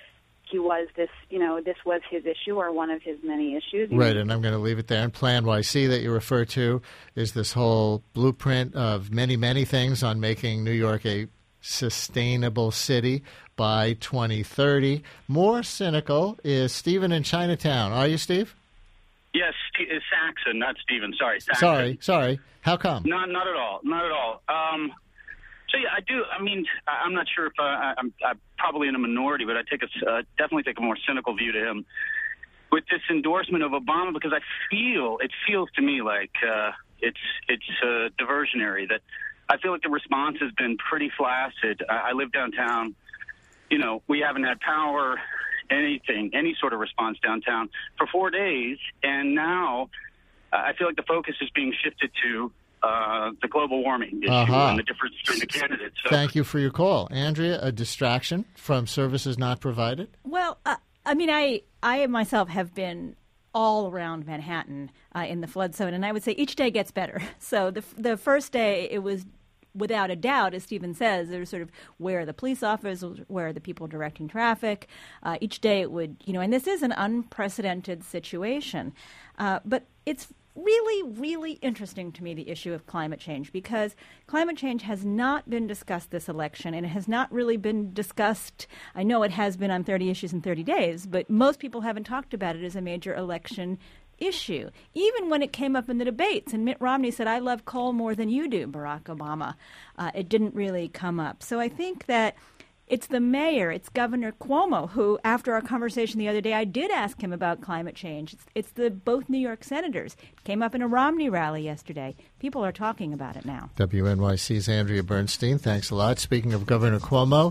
he was this, you know, this was his issue or one of his many issues. Right, and I'm going to leave it there. And Plan Y C that you refer to is this whole blueprint of many, many things on making New York a sustainable city by twenty thirty. More cynical is Stephen in Chinatown. Are you, Steve? Yes, it's Saxon, not Stephen. Sorry, Saxon. Sorry, sorry. How come? Not, not at all. Not at all. Um, So yeah, I do. I mean, I'm not sure if uh, I'm, I'm probably in a minority, but I take a uh, definitely take a more cynical view to him with this endorsement of Obama because I feel it feels to me like uh, it's it's uh, diversionary. That I feel like the response has been pretty flaccid. I, I live downtown. You know, we haven't had power, anything, any sort of response downtown for four days, and now uh, I feel like the focus is being shifted to. Uh, the global warming issue uh-huh. and the difference between the candidates. So. Thank you for your call. Andrea, a distraction from services not provided? Well, uh, I mean, I, I myself have been all around Manhattan uh, in the flood zone, and I would say each day gets better. So the the first day, it was without a doubt, as Stephen says, there's sort of where are the police officers, where are the people directing traffic. Uh, each day it would, you know, and this is an unprecedented situation. Uh, but it's really, really interesting to me, the issue of climate change, because climate change has not been discussed this election, and it has not really been discussed. I know it has been on thirty issues in thirty days, but most people haven't talked about it as a major election issue. Even when it came up in the debates, and Mitt Romney said, I love coal more than you do, Barack Obama, uh, it didn't really come up. So I think that it's the mayor, it's Governor Cuomo, who, after our conversation the other day, I did ask him about climate change. It's, it's the both New York senators. It came up in a Romney rally yesterday. People are talking about it now. W N Y C's Andrea Bernstein, thanks a lot. Speaking of Governor Cuomo,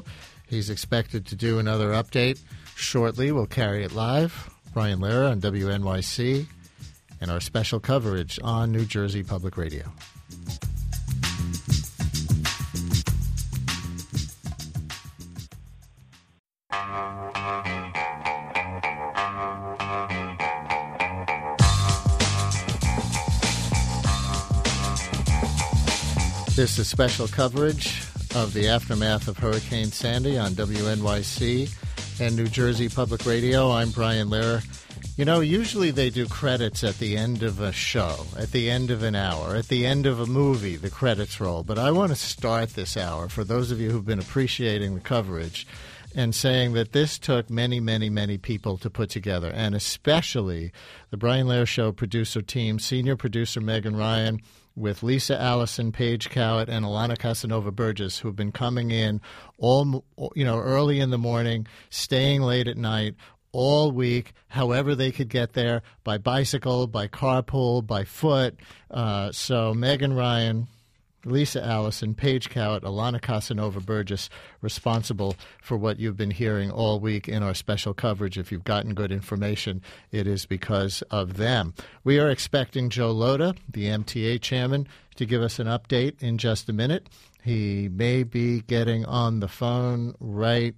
He's expected to do another update shortly. We'll carry it live. Brian Lehrer on W N Y C and our special coverage on New Jersey Public Radio. This is special coverage of the aftermath of Hurricane Sandy on W N Y C and New Jersey Public Radio. I'm Brian Lehrer. You know, usually they do credits at the end of a show, at the end of an hour, at the end of a movie, the credits roll. But I want to start this hour, for those of you who've been appreciating the coverage, and saying that this took many, many, many people to put together, and especially the Brian Lehrer Show producer team, senior producer Megan Ryan, with Lisa Allison, Paige Cowett, and Alana Casanova Burgess, who have been coming in all, you know, early in the morning, staying late at night, all week, however they could get there, by bicycle, by carpool, by foot. Uh, so Megan Ryan, Lisa Allison, Paige Cowett, Alana Casanova Burgess, responsible for what you've been hearing all week in our special coverage. If you've gotten good information, it is because of them. We are expecting Joe Lhota, the M T A chairman, to give us an update in just a minute. He may be getting on the phone right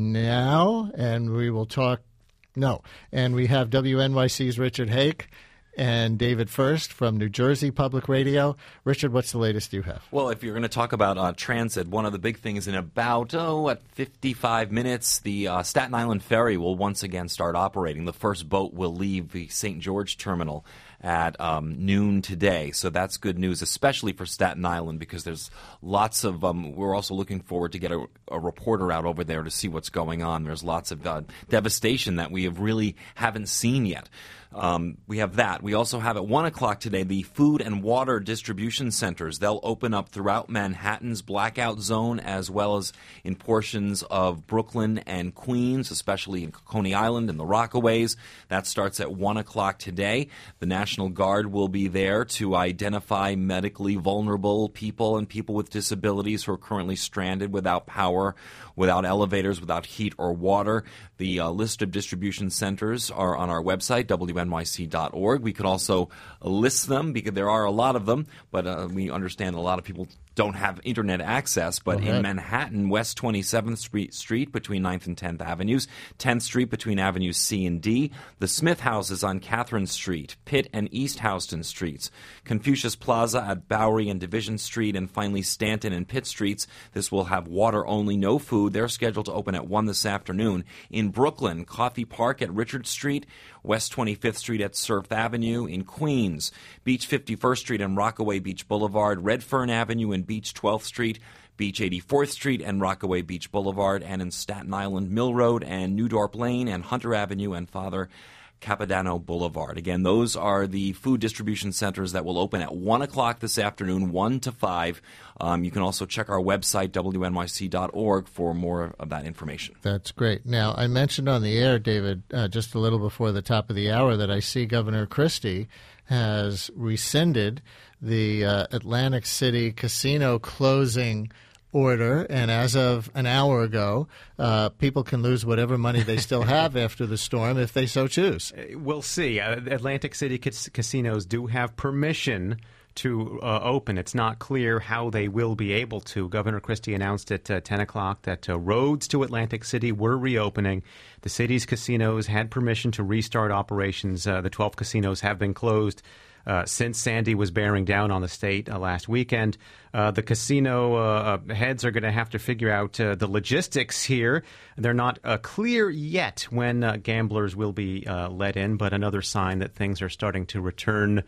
now, and we will talk. No, and we have W N Y C's Richard Hake and David First from New Jersey Public Radio. Richard, what's the latest you have? Well, if you're going to talk about uh, transit, one of the big things in about, oh, what, fifty-five minutes, the uh, Staten Island Ferry will once again start operating. The first boat will leave the Saint George terminal at um, noon today. So that's good news, especially for Staten Island, because there's lots of, um, we're also looking forward to get a, a reporter out over there to see what's going on. There's lots of uh, devastation that we have really haven't seen yet. Um, we have that. We also have at one o'clock today the food and water distribution centers. They'll open up throughout Manhattan's blackout zone as well as in portions of Brooklyn and Queens, especially in Coney Island and the Rockaways. That starts at one o'clock today. The National Guard will be there to identify medically vulnerable people and people with disabilities who are currently stranded without power, without elevators, without heat or water. The uh, list of distribution centers are on our website, W N Y C dot org. We could also list them because there are a lot of them, but uh, we understand a lot of people don't have internet access. But Okay. in Manhattan, West twenty-seventh Street between ninth and tenth Avenues, tenth Street between Avenues C and D, the Smith Houses on Catherine Street, Pitt and East Houston Streets, Confucius Plaza at Bowery and Division Street, and finally Stanton and Pitt Streets. This will have water only, no food. They're scheduled to open at one this afternoon. In Brooklyn, Coffey Park at Richard Street, West twenty-fifth Street at Surf Avenue. In Queens, Beach fifty-first Street and Rockaway Beach Boulevard, Redfern Avenue and Beach twelfth Street, Beach eighty-fourth Street and Rockaway Beach Boulevard, and in Staten Island, Mill Road and New Dorp Lane and Hunter Avenue and Father Capodanno Boulevard. Again, those are the food distribution centers that will open at one o'clock this afternoon, one to five. Um, you can also check our website, W N Y C dot org, for more of that information. That's great. Now, I mentioned on the air, David, uh, just a little before the top of the hour, that I see Governor Christie has rescinded the uh, Atlantic City casino closing order, and as of an hour ago, uh, people can lose whatever money they still have after the storm if they so choose. We'll see. Uh, Atlantic City cas- casinos do have permission to uh, open. It's not clear how they will be able to. Governor Christie announced at uh, ten o'clock that uh, roads to Atlantic City were reopening. The city's casinos had permission to restart operations. Uh, the twelve casinos have been closed Uh, since Sandy was bearing down on the state uh, last weekend. Uh, the casino uh, uh, heads are going to have to figure out uh, the logistics here. They're not uh, clear yet when uh, gamblers will be uh, let in, but another sign that things are starting to return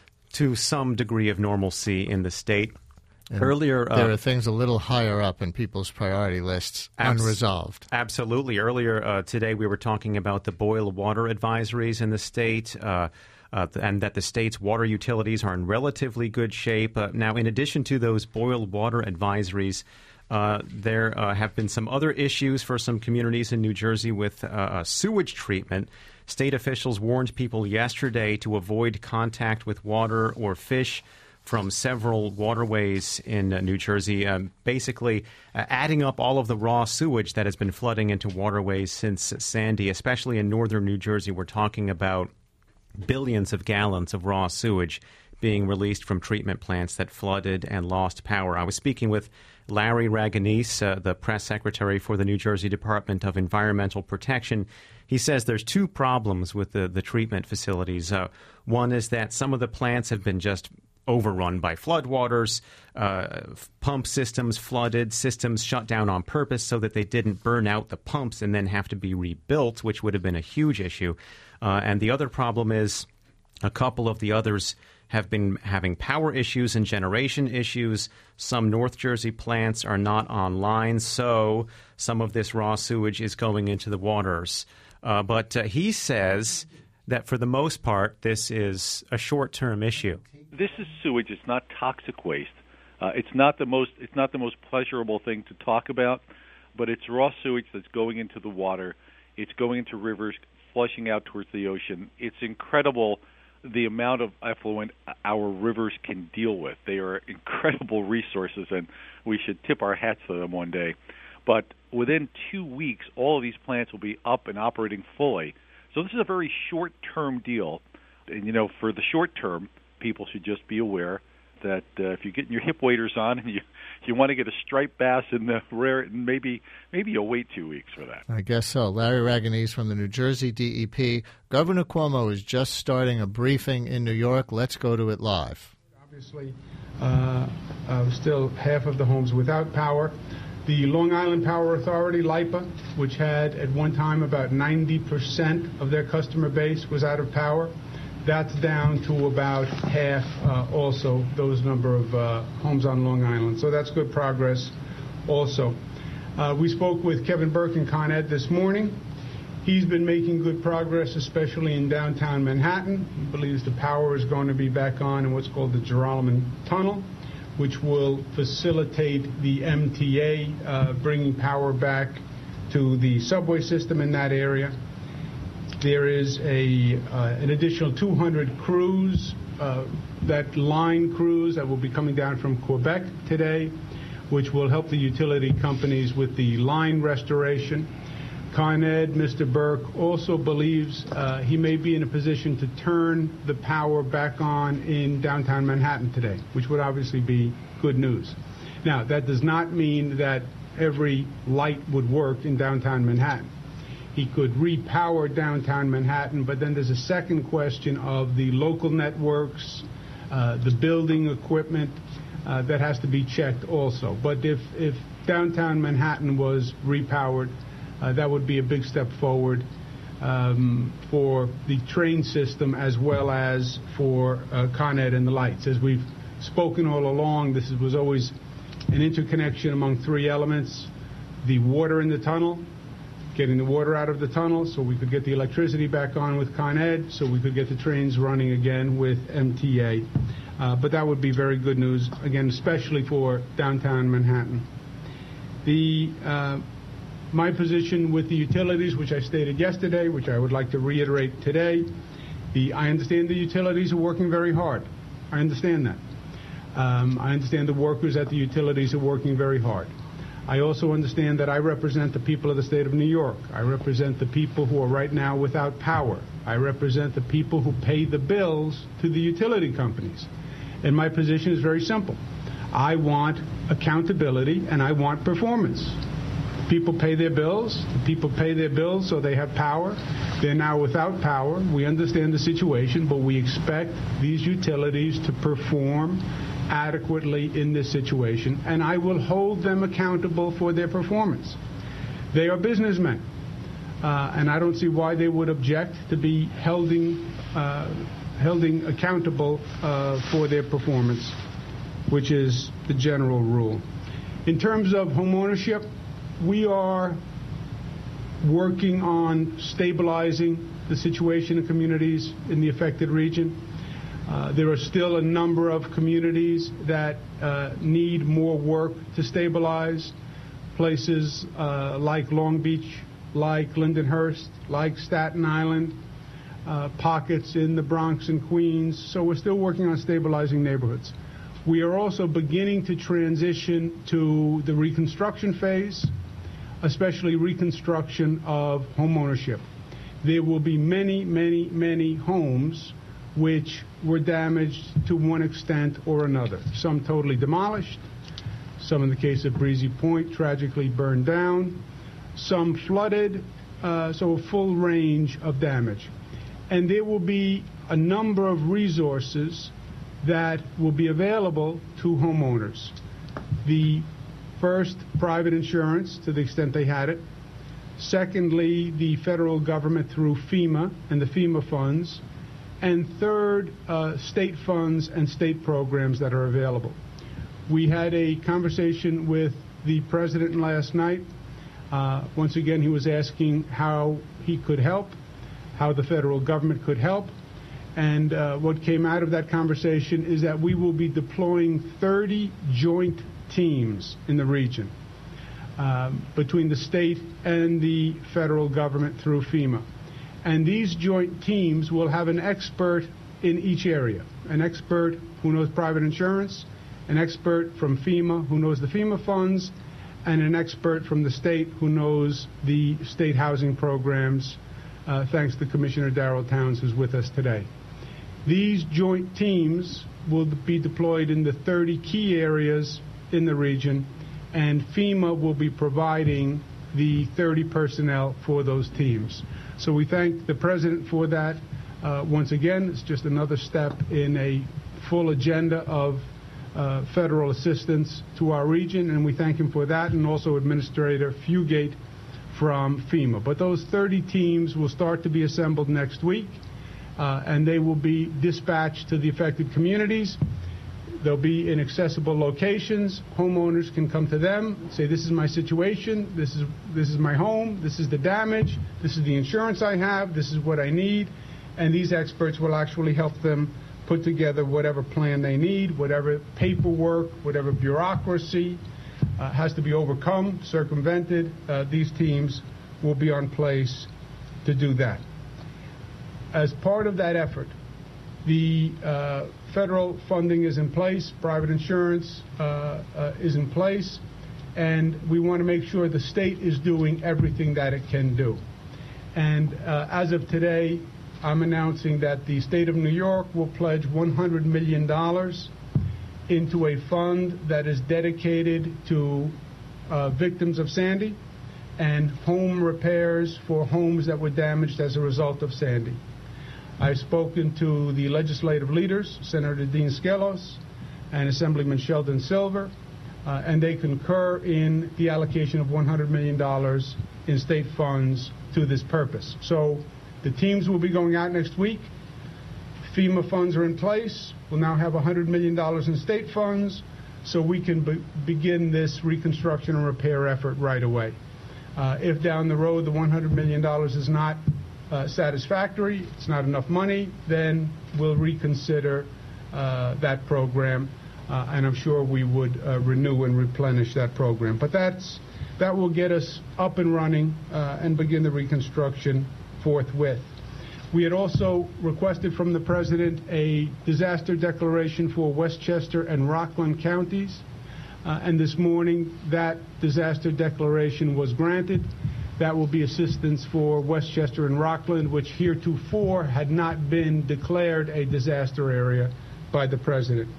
to some degree of normalcy in the state. And Earlier, uh, there are things a little higher up in people's priority lists, Abs- unresolved. Absolutely. Earlier uh, today, we were talking about the boil water advisories in the state, uh, uh, and that the state's water utilities are in relatively good shape. Uh, now, in addition to those boil water advisories, uh, there uh, have been some other issues for some communities in New Jersey with uh, uh, sewage treatment. State officials warned people yesterday to avoid contact with water or fish from several waterways in uh, New Jersey, um, basically uh, adding up all of the raw sewage that has been flooding into waterways since Sandy, especially in northern New Jersey. We're talking about billions of gallons of raw sewage being released from treatment plants that flooded and lost power. I was speaking with Larry Ragonese, uh, the press secretary for the New Jersey Department of Environmental Protection. He says there's two problems with the, the treatment facilities. Uh, one is that some of the plants have been just overrun by floodwaters, uh, pump systems flooded, systems shut down on purpose so that they didn't burn out the pumps and then have to be rebuilt, which would have been a huge issue. Uh, and the other problem is a couple of the others have been having power issues and generation issues. Some North Jersey plants are not online, so some of this raw sewage is going into the waters. Uh, but uh, he says that for the most part, this is a short-term issue. This is sewage. It's not toxic waste. Uh, it's not the most. It's not the most pleasurable thing to talk about, but it's raw sewage that's going into the water. It's going into rivers, flushing out towards the ocean. It's incredible the amount of effluent our rivers can deal with. They are incredible resources, and we should tip our hats to them one day. But within two weeks, all of these plants will be up and operating fully. So this is a very short-term deal. And, you know, for the short term, people should just be aware that uh, if you're getting your hip waders on and you you want to get a striped bass in the rare, maybe maybe you'll wait two weeks for that. I guess so. Larry Ragonese from the New Jersey D E P. Governor Cuomo is just starting a briefing in New York. Let's go to it live. Obviously, uh, uh, still half of the homes without power. The Long Island Power Authority, LIPA, which had at one time about ninety percent of their customer base was out of power, that's down to about half uh, also, those number of uh, homes on Long Island. So that's good progress also. Uh, we spoke with Kevin Burke in Con Ed this morning. He's been making good progress, especially in downtown Manhattan. He believes the power is going to be back on in what's called the Joralemon Tunnel, which will facilitate the M T A uh, bringing power back to the subway system in that area. There is a uh, an additional two hundred crews, uh, that line crews that will be coming down from Quebec today, which will help the utility companies with the line restoration. Con Ed, Mister Burke, also believes uh, he may be in a position to turn the power back on in downtown Manhattan today, which would obviously be good news. Now, that does not mean that every light would work in downtown Manhattan. He could repower downtown Manhattan, but then there's a second question of the local networks, uh, the building equipment, uh, that has to be checked also. But if, if downtown Manhattan was repowered, uh, that would be a big step forward um, for the train system as well as for uh, Con Ed and the lights. As we've spoken all along, this was always an interconnection among three elements: the water in the tunnel, getting the water out of the tunnel so we could get the electricity back on with Con Ed, so we could get the trains running again with M T A. Uh, but that would be very good news, again, especially for downtown Manhattan. The uh, my position with the utilities, which I stated yesterday, which I would like to reiterate today, the I understand the utilities are working very hard. I understand that. Um, I understand the workers at the utilities are working very hard. I also understand that I represent the people of the state of New York. I represent the people who are right now without power. I represent the people who pay the bills to the utility companies. And my position is very simple. I want accountability and I want performance. People pay their bills. People pay their bills so they have power. They're now without power. We understand the situation, but we expect these utilities to perform adequately in this situation, and I will hold them accountable for their performance. They are businessmen, uh, and I don't see why they would object to be holding, uh, holding accountable uh, for their performance, which is the general rule. In terms of home ownership, we are working on stabilizing the situation in communities in the affected region. Uh, there are still a number of communities that uh, need more work to stabilize. Places uh, like Long Beach, like Lindenhurst, like Staten Island, uh, pockets in the Bronx and Queens. So we're still working on stabilizing neighborhoods. We are also beginning to transition to the reconstruction phase, especially reconstruction of homeownership. There will be many, many, many homes which were damaged to one extent or another. Some totally demolished, some in the case of Breezy Point tragically burned down, some flooded, uh, so a full range of damage. And there will be a number of resources that will be available to homeowners. The first, private insurance to the extent they had it. Secondly, the federal government through FEMA and the FEMA funds. And third, uh, state funds and state programs that are available. We had a conversation with the president last night. Uh, once again, he was asking how he could help, how the federal government could help. And uh, what came out of that conversation is that we will be deploying thirty joint teams in the region um, between the state and the federal government through FEMA. And these joint teams will have an expert in each area, an expert who knows private insurance, an expert from FEMA who knows the FEMA funds, and an expert from the state who knows the state housing programs, uh, thanks to Commissioner Darrell Towns, who's with us today. These joint teams will be deployed in the thirty key areas in the region, and FEMA will be providing the thirty personnel for those teams. So we thank the President for that. Uh, once again, it's just another step in a full agenda of uh, federal assistance to our region, and we thank him for that, and also Administrator Fugate from FEMA. But those thirty teams will start to be assembled next week, uh, and they will be dispatched to the affected communities. They'll be in accessible locations. Homeowners can come to them, say, this is my situation, this is this is my home, this is the damage, this is the insurance I have, this is what I need, and these experts will actually help them put together whatever plan they need, whatever paperwork, whatever bureaucracy uh, has to be overcome, circumvented. Uh, these teams will be on place to do that. As part of that effort, the uh, federal funding is in place, private insurance uh, uh, is in place, and we want to make sure the state is doing everything that it can do. And uh, as of today, I'm announcing that the state of New York will pledge one hundred million dollars into a fund that is dedicated to uh, victims of Sandy and home repairs for homes that were damaged as a result of Sandy. I've spoken to the legislative leaders, Senator Dean Skelos and Assemblyman Sheldon Silver, uh, and they concur in the allocation of one hundred million dollars in state funds to this purpose. So the teams will be going out next week. FEMA funds are in place. We'll now have one hundred million dollars in state funds, so we can be begin this reconstruction and repair effort right away. Uh, if down the road the one hundred million dollars is not Uh, satisfactory, it's not enough money, then we'll reconsider uh, that program, uh, and I'm sure we would uh, renew and replenish that program. But that's that will get us up and running uh, and begin the reconstruction forthwith. We had also requested from the President a disaster declaration for Westchester and Rockland counties, uh, and this morning that disaster declaration was granted. That will be assistance for Westchester and Rockland, which heretofore had not been declared a disaster area by the President.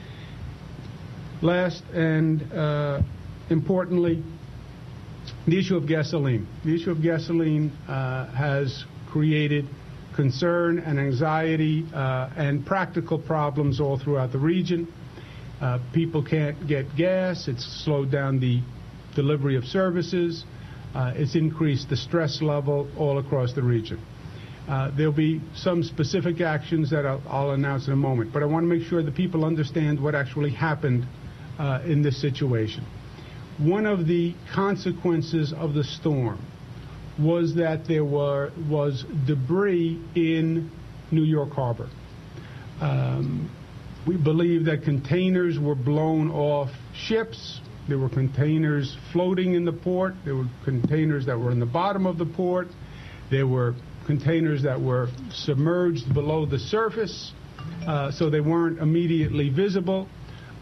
Last and uh, importantly, the issue of gasoline. The issue of gasoline uh, has created concern and anxiety uh, and practical problems all throughout the region. Uh, people can't get gas. It's slowed down the delivery of services. Uh, it's increased the stress level all across the region. Uh, there'll be some specific actions that I'll, I'll announce in a moment, but I want to make sure that people understand what actually happened uh, in this situation. One of the consequences of the storm was that there were, was debris in New York Harbor. Um, we believe that containers were blown off ships. There were containers floating in the port. There were containers that were in the bottom of the port. There were containers that were submerged below the surface, uh, so they weren't immediately visible.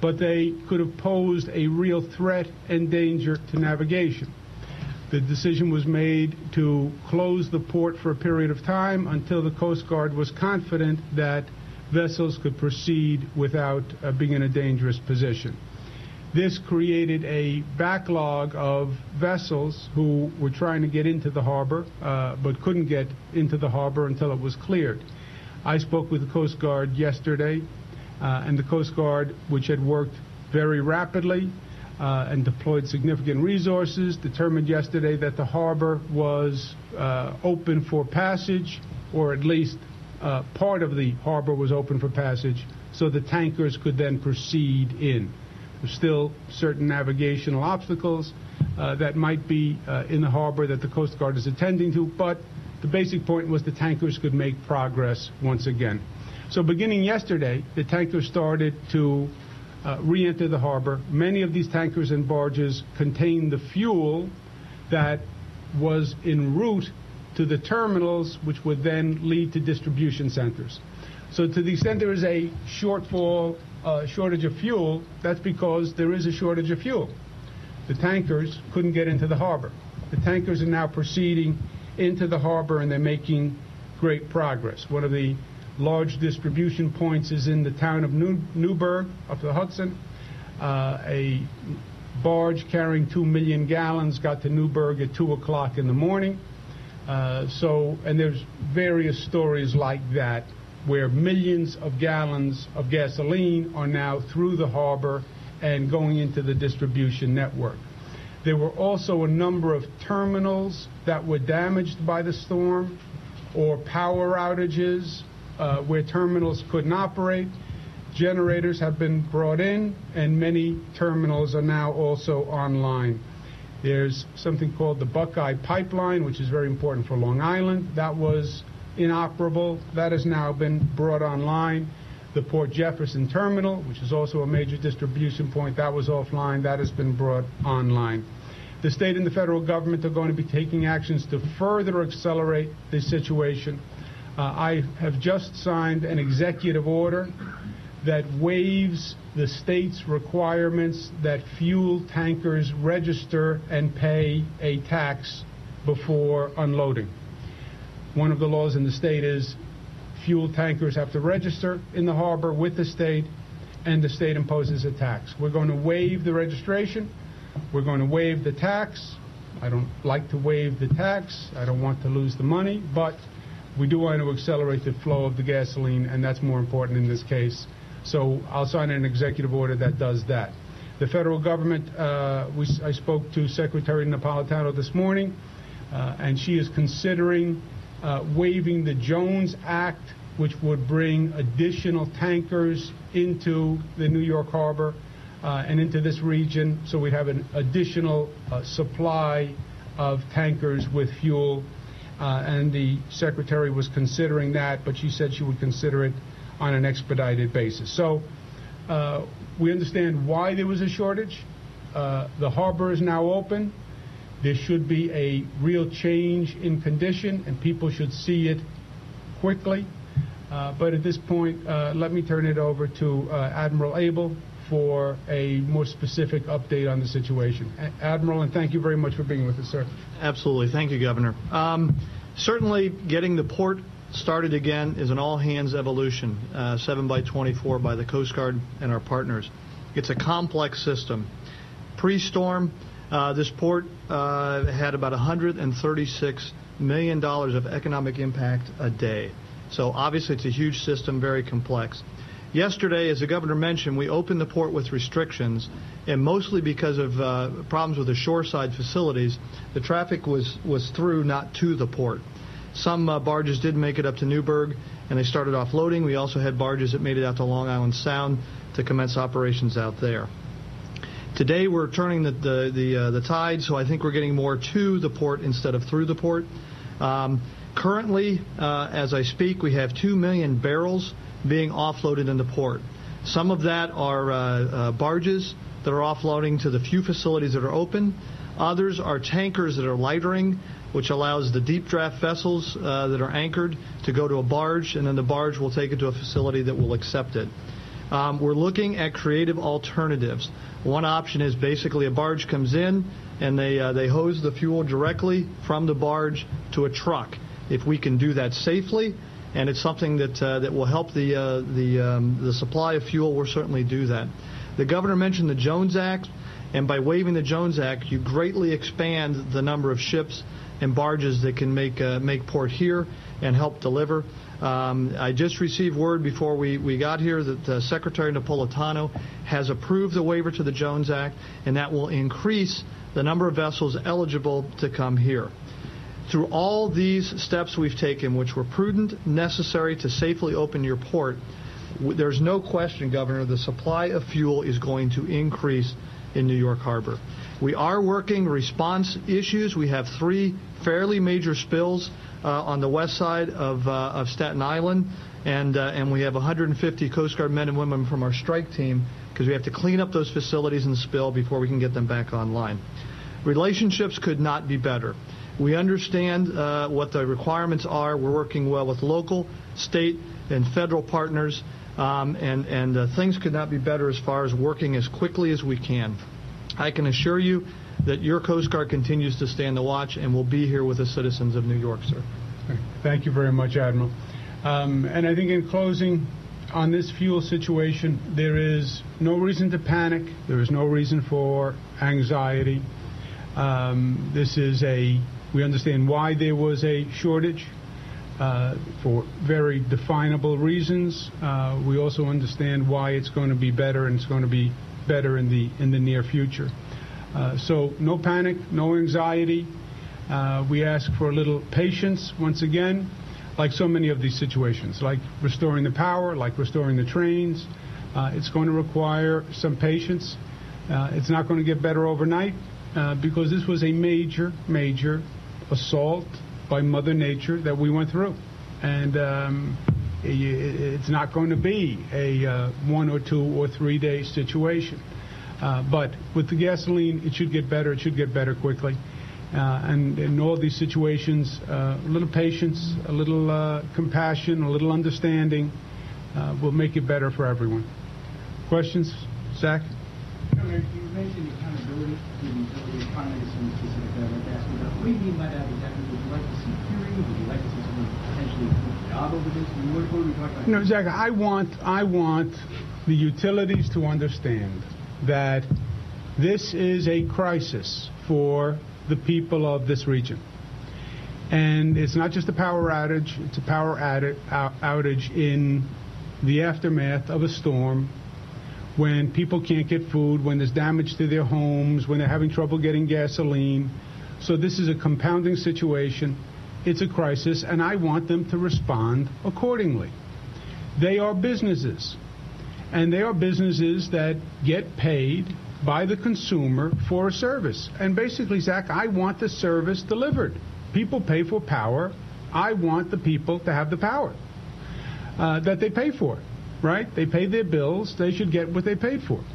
but they could have posed a real threat and danger to navigation. The decision was made to close the port for a period of time until the Coast Guard was confident that vessels could proceed without uh, being in a dangerous position. This created a backlog of vessels who were trying to get into the harbor, uh, but couldn't get into the harbor until it was cleared. I spoke with the Coast Guard yesterday, uh, and the Coast Guard, which had worked very rapidly uh, and deployed significant resources, determined yesterday that the harbor was uh, open for passage, or at least uh, part of the harbor was open for passage, so the tankers could then proceed in. There's still certain navigational obstacles uh, that might be uh, in the harbor that the Coast Guard is attending to, but the basic point was the tankers could make progress once again. So beginning yesterday, the tankers started to uh, re-enter the harbor. Many of these tankers and barges contain the fuel that was en route to the terminals, which would then lead to distribution centers. So to the extent there is a shortfall, uh, shortage of fuel, that's because there is a shortage of fuel. The tankers couldn't get into the harbor. The tankers are now proceeding into the harbor, and they're making great progress. One of the large distribution points is in the town of New- Newburgh, up the Hudson. Uh, a barge carrying two million gallons got to Newburgh at two o'clock in the morning. Uh, so, and there's various stories like that, where millions of gallons of gasoline are now through the harbor and going into the distribution network. There were also a number of terminals that were damaged by the storm, or power outages uh, where terminals couldn't operate. Generators have been brought in, and many terminals are now also online. There's something called the Buckeye Pipeline, which is very important for Long Island. That was inoperable. That has now been brought online. The Port Jefferson Terminal, which is also a major distribution point, that was offline. That has been brought online. The state and the federal government are going to be taking actions to further accelerate this situation. Uh, I have just signed an executive order that waives the state's requirements that fuel tankers register and pay a tax before unloading. One of the laws in the state is fuel tankers have to register in the harbor with the state, and the state imposes a tax. We're going to waive the registration. We're going to waive the tax. I don't like to waive the tax. I don't want to lose the money, but we do want to accelerate the flow of the gasoline, and that's more important in this case. So I'll sign an executive order that does that. The federal government, uh, we, I spoke to Secretary Napolitano this morning, uh, and she is considering uh, waiving the Jones Act, which would bring additional tankers into the New York Harbor uh, and into this region, so we'd have an additional uh, supply of tankers with fuel. Uh, and the Secretary was considering that, but she said she would consider it on an expedited basis. So uh, we understand why there was a shortage. Uh, the harbor is now open. There should be a real change in condition, and people should see it quickly. Uh, but at this point, uh, let me turn it over to uh, Admiral Abel for a more specific update on the situation. A- Admiral, and thank you very much for being with us, sir. Absolutely. Thank you, Governor. Um, certainly, getting the port started again is an all-hands evolution, uh, seven by twenty-four by the Coast Guard and our partners. It's a complex system. Pre-storm, uh, this port uh, had about one hundred thirty-six million dollars of economic impact a day. So obviously it's a huge system, very complex. Yesterday, as the governor mentioned, we opened the port with restrictions, and mostly because of uh, problems with the shoreside facilities, the traffic was, was through, not to the port. Some uh, barges did make it up to Newburgh, and they started offloading. We also had barges that made it out to Long Island Sound to commence operations out there. Today we're turning the the the, uh, the tide, so I think we're getting more to the port instead of through the port. Um, currently, uh, as I speak, we have two million barrels being offloaded in the port. Some of that are uh, uh, barges that are offloading to the few facilities that are open. Others are tankers that are lightering, which allows the deep draft vessels uh, that are anchored to go to a barge, and then the barge will take it to a facility that will accept it. Um, we're looking at creative alternatives. One option is basically a barge comes in and they uh, they hose the fuel directly from the barge to a truck. If we can do that safely, and it's something that uh, that will help the uh, the um, the supply of fuel, we'll certainly do that. The governor mentioned the Jones Act, and by waiving the Jones Act, you greatly expand the number of ships and barges that can make uh, make port here and help deliver. Um, I just received word before we, we got here that uh, Secretary Napolitano has approved the waiver to the Jones Act, and that will increase the number of vessels eligible to come here. Through all these steps we've taken, which were prudent, necessary to safely open your port, w- there's no question, Governor, the supply of fuel is going to increase in New York Harbor. We are working response issues. We have three fairly major spills uh, on the west side of, uh, of Staten Island, and, uh, and we have one hundred fifty Coast Guard men and women from our strike team because we have to clean up those facilities in the spill before we can get them back online. Relationships could not be better. We understand uh, what the requirements are. We're working well with local, state, and federal partners, um, and, and uh, things could not be better as far as working as quickly as we can. I can assure you that your Coast Guard continues to stand the watch and will be here with the citizens of New York, sir. Thank you very much, Admiral. Um, and I think in closing, on this fuel situation, there is no reason to panic. There is no reason for anxiety. Um, this is a, we understand why there was a shortage uh, for very definable reasons. Uh, we also understand why it's going to be better, and it's going to be better in the in the near future. Uh, so no panic, no anxiety. Uh, we ask for a little patience once again, like so many of these situations, like restoring the power, like restoring the trains. Uh, it's going to require some patience. Uh, it's not going to get better overnight uh, because this was a major, major assault by Mother Nature that we went through. And um, it's not going to be a uh, one or two or three day situation. Uh, but with the gasoline, it should get better. It should get better quickly. Uh, and in all these situations, uh, a little patience, a little uh, compassion, a little understanding uh, will make it better for everyone. Questions? Zach? Governor, you mentioned accountability to the utility economy, some specific that I'd like to ask you about. What do you mean by that exactly? Would you like to see hearing? Would you like to see someone potentially do a job over this? I mean, what, what are we talking about? No, Zach, I want, I want the utilities to understand that this is a crisis for the people of this region. And it's not just a power outage, it's a power outage in the aftermath of a storm, when people can't get food, when there's damage to their homes, when they're having trouble getting gasoline. So this is a compounding situation. It's a crisis, and I want them to respond accordingly. They are businesses, and they are businesses that get paid by the consumer for a service. And basically, Zach, I want the service delivered. People pay for power. I want the people to have the power uh, that they pay for, right? They pay their bills. They should get what they paid for.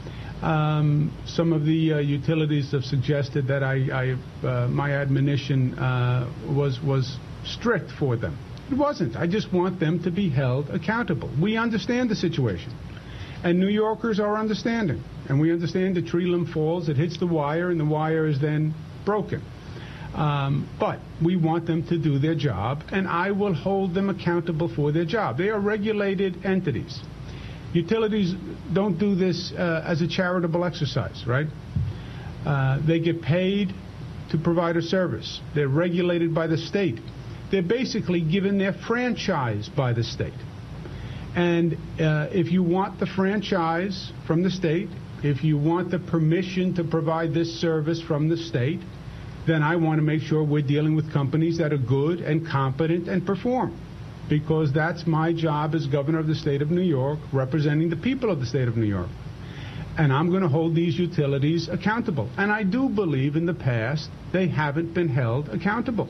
Um, some of the uh, utilities have suggested that I, I uh, my admonition uh, was was strict for them. It wasn't. I just want them to be held accountable. We understand the situation, and New Yorkers are understanding. And we understand the tree limb falls, it hits the wire, and the wire is then broken. Um, but we want them to do their job, and I will hold them accountable for their job. They are regulated entities. Utilities don't do this uh, as a charitable exercise, right? Uh, they get paid to provide a service. They're regulated by the state. They're basically given their franchise by the state. And uh, if you want the franchise from the state, if you want the permission to provide this service from the state, then I want to make sure we're dealing with companies that are good and competent and perform. Because that's my job as governor of the state of New York, representing the people of the state of New York. And I'm going to hold these utilities accountable. And I do believe in the past they haven't been held accountable.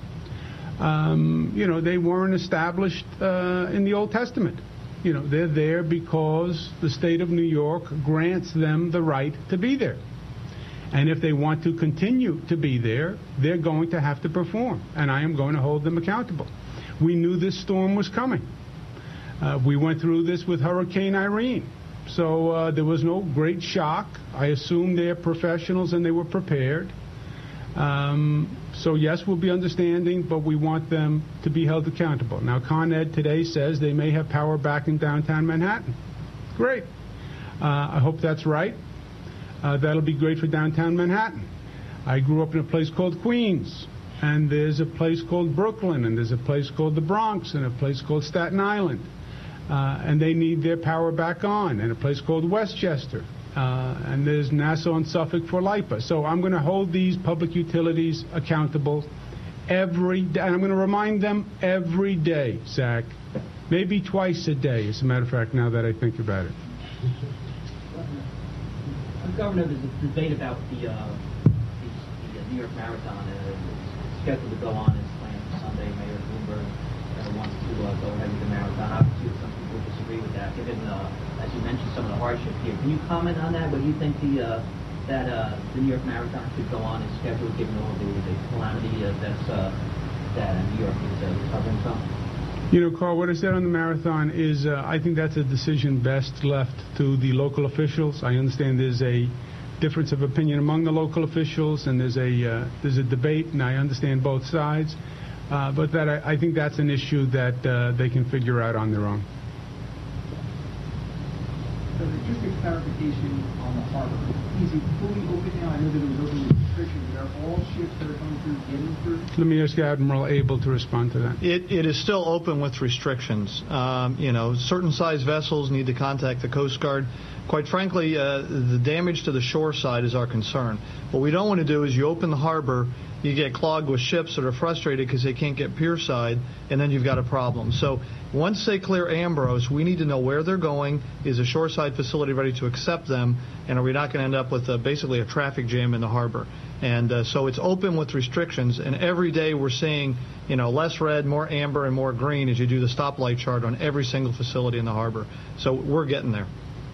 Um, you know, they weren't established uh, in the Old Testament. You know, they're there because the state of New York grants them the right to be there. And if they want to continue to be there, they're going to have to perform. And I am going to hold them accountable. We knew this storm was coming. Uh, we went through this with Hurricane Irene. So uh, there was no great shock. I assume they're professionals and they were prepared. Um, so, yes, we'll be understanding, but we want them to be held accountable. Now, Con Ed today says they may have power back in downtown Manhattan. Great. Uh, I hope that's right. Uh, that'll be great for downtown Manhattan. I grew up in a place called Queens, and there's a place called Brooklyn, and there's a place called the Bronx, and a place called Staten Island. Uh, and they need their power back on, and a place called Westchester. Uh, and there's Nassau and Suffolk for LIPA. So I'm going to hold these public utilities accountable every day. And I'm going to remind them every day, Zach. Maybe twice a day, as a matter of fact, now that I think about it. Governor, there's a debate about the, uh, the, the New York Marathon. Uh, it's scheduled to go on as planned for Sunday. Mayor Bloomberg uh, wants to uh, go ahead with the marathon. Obviously, some people disagree with that, given, uh, as you mentioned, some of the hardship here. Can you comment on that? What do you think the uh, that uh, the New York Marathon should go on as scheduled, given all the, the calamity uh, that's uh, that New York is uh, recovering from? You know, Carl, what I said on the marathon is uh, I think that's a decision best left to the local officials. I understand there's a difference of opinion among the local officials, and there's a uh, there's a debate, and I understand both sides. Uh, but that I, I think that's an issue that uh, they can figure out on their own. So just a clarification on the harbor. Is it fully open now? I know that it was open with restrictions, but are all ships that are coming through getting through? Let me ask Admiral Abel to respond to that. It, it is still open with restrictions. Um, you know, certain size vessels need to contact the Coast Guard. Quite frankly, uh, the damage to the shore side is our concern. What we don't want to do is you open the harbor, you get clogged with ships that are frustrated because they can't get pier side, and then you've got a problem. So once they clear Ambrose, we need to know where they're going. Is a shoreside facility ready to accept them? And are we not going to end up with uh, basically a traffic jam in the harbor? And uh, so it's open with restrictions, and every day we're seeing, you know, less red, more amber, and more green as you do the stoplight chart on every single facility in the harbor. So we're getting there.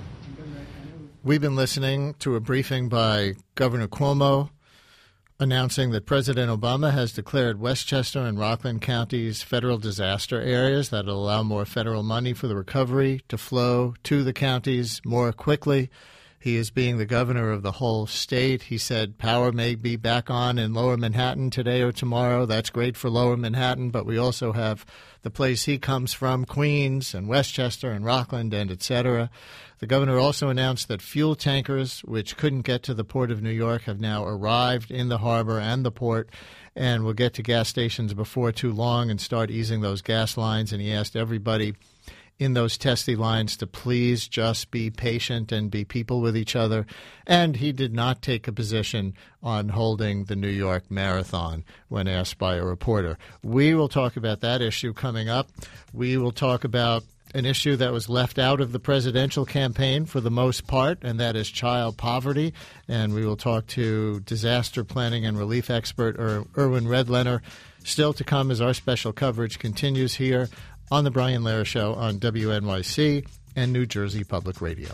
We've been listening to a briefing by Governor Cuomo announcing that President Obama has declared Westchester and Rockland counties federal disaster areas that will allow more federal money for the recovery to flow to the counties more quickly. He is being the governor of the whole state. He said power may be back on in Lower Manhattan today or tomorrow. That's great for Lower Manhattan, but we also have the place he comes from, Queens and Westchester and Rockland and et cetera. The governor also announced that fuel tankers, which couldn't get to the Port of New York, have now arrived in the harbor and the port and will get to gas stations before too long and start easing those gas lines. And he asked everybody in those testy lines to please just be patient and be people with each other. And he did not take a position on holding the New York Marathon when asked by a reporter. We will talk about that issue coming up. We will talk about an issue that was left out of the presidential campaign for the most part, and that is child poverty. And we will talk to disaster planning and relief expert er- Erwin Redlener. Still to come as our special coverage continues here on The Brian Lehrer Show on W N Y C and New Jersey Public Radio.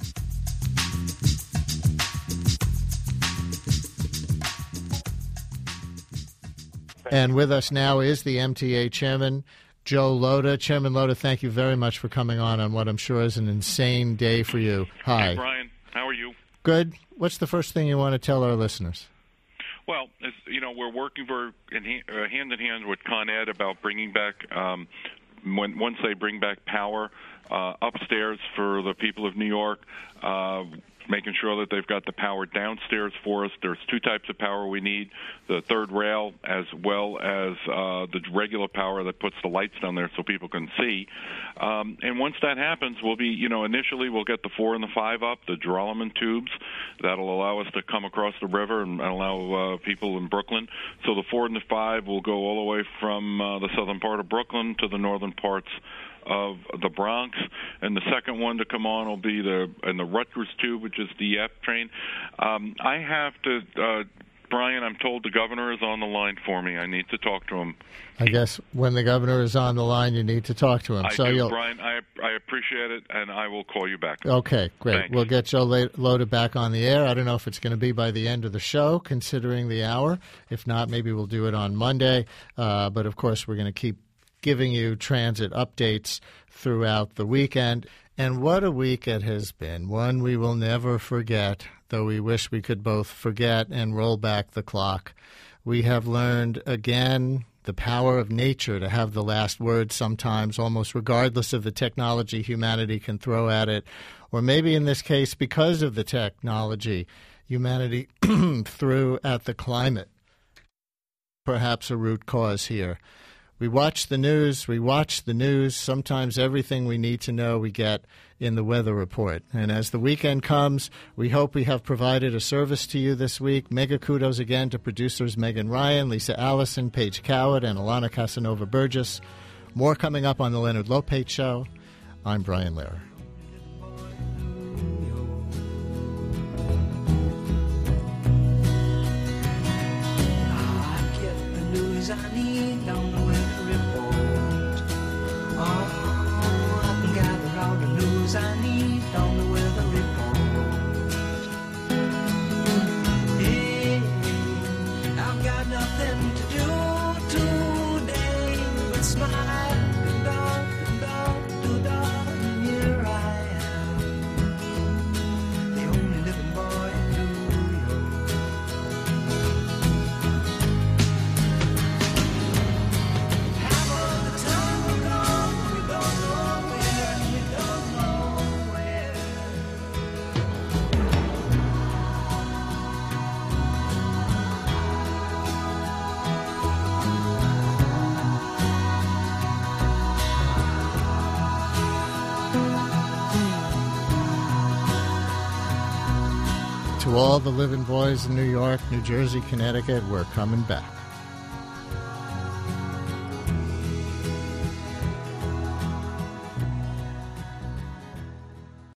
And with us now is the M T A chairman, Joe Lhota. Chairman Lhota, thank you very much for coming on on what I'm sure is an insane day for you. Hi. Hey, Brian. How are you? Good. What's the first thing you want to tell our listeners? Well, as, you know, we're working for in, uh, hand in hand with Con Ed about bringing back, um, when, once they bring back power uh, upstairs for the people of New York, uh, making sure that they've got the power downstairs for us. There's two types of power we need, the third rail as well as uh, the regular power that puts the lights down there so people can see. Um, and once that happens, we'll be, you know, initially we'll get the four and the five up, the Joralemon tubes. That'll allow us to come across the river and allow uh, people in Brooklyn. So the four and the five will go all the way from uh, the southern part of Brooklyn to the northern parts of the Bronx, and the second one to come on will be the in the Rutgers tube, which is the F train. Um, I have to, uh, Brian, I'm told the governor is on the line for me. I need to talk to him. I guess when the governor is on the line, you need to talk to him. I so do, you'll... Brian. I I appreciate it, and I will call you back. Okay, great. Thanks. We'll get Joe Lhota back on the air. I don't know if it's going to be by the end of the show, considering the hour. If not, maybe we'll do it on Monday. Uh, but, of course, we're going to keep giving you transit updates throughout the weekend. And what a week it has been, one we will never forget, though we wish we could both forget and roll back the clock. We have learned again the power of nature to have the last word sometimes, almost regardless of the technology humanity can throw at it. Or maybe in this case, because of the technology humanity threw at the climate. Perhaps a root cause here. We watch the news, we watch the news. Sometimes everything we need to know we get in the weather report. And as the weekend comes, we hope we have provided a service to you this week. Mega kudos again to producers Megan Ryan, Lisa Allison, Paige Coward, and Alana Casanova Burgess. More coming up on The Leonard Lopate Show. I'm Brian Lehrer. I need on the weather report. Oh, I can gather all the news I need on the weather report. Hey, I've got nothing to do today but smile and dog and dog and dog. And here I am, the only living boy in New York. To all the living boys in New York, New Jersey, Connecticut, we're coming back.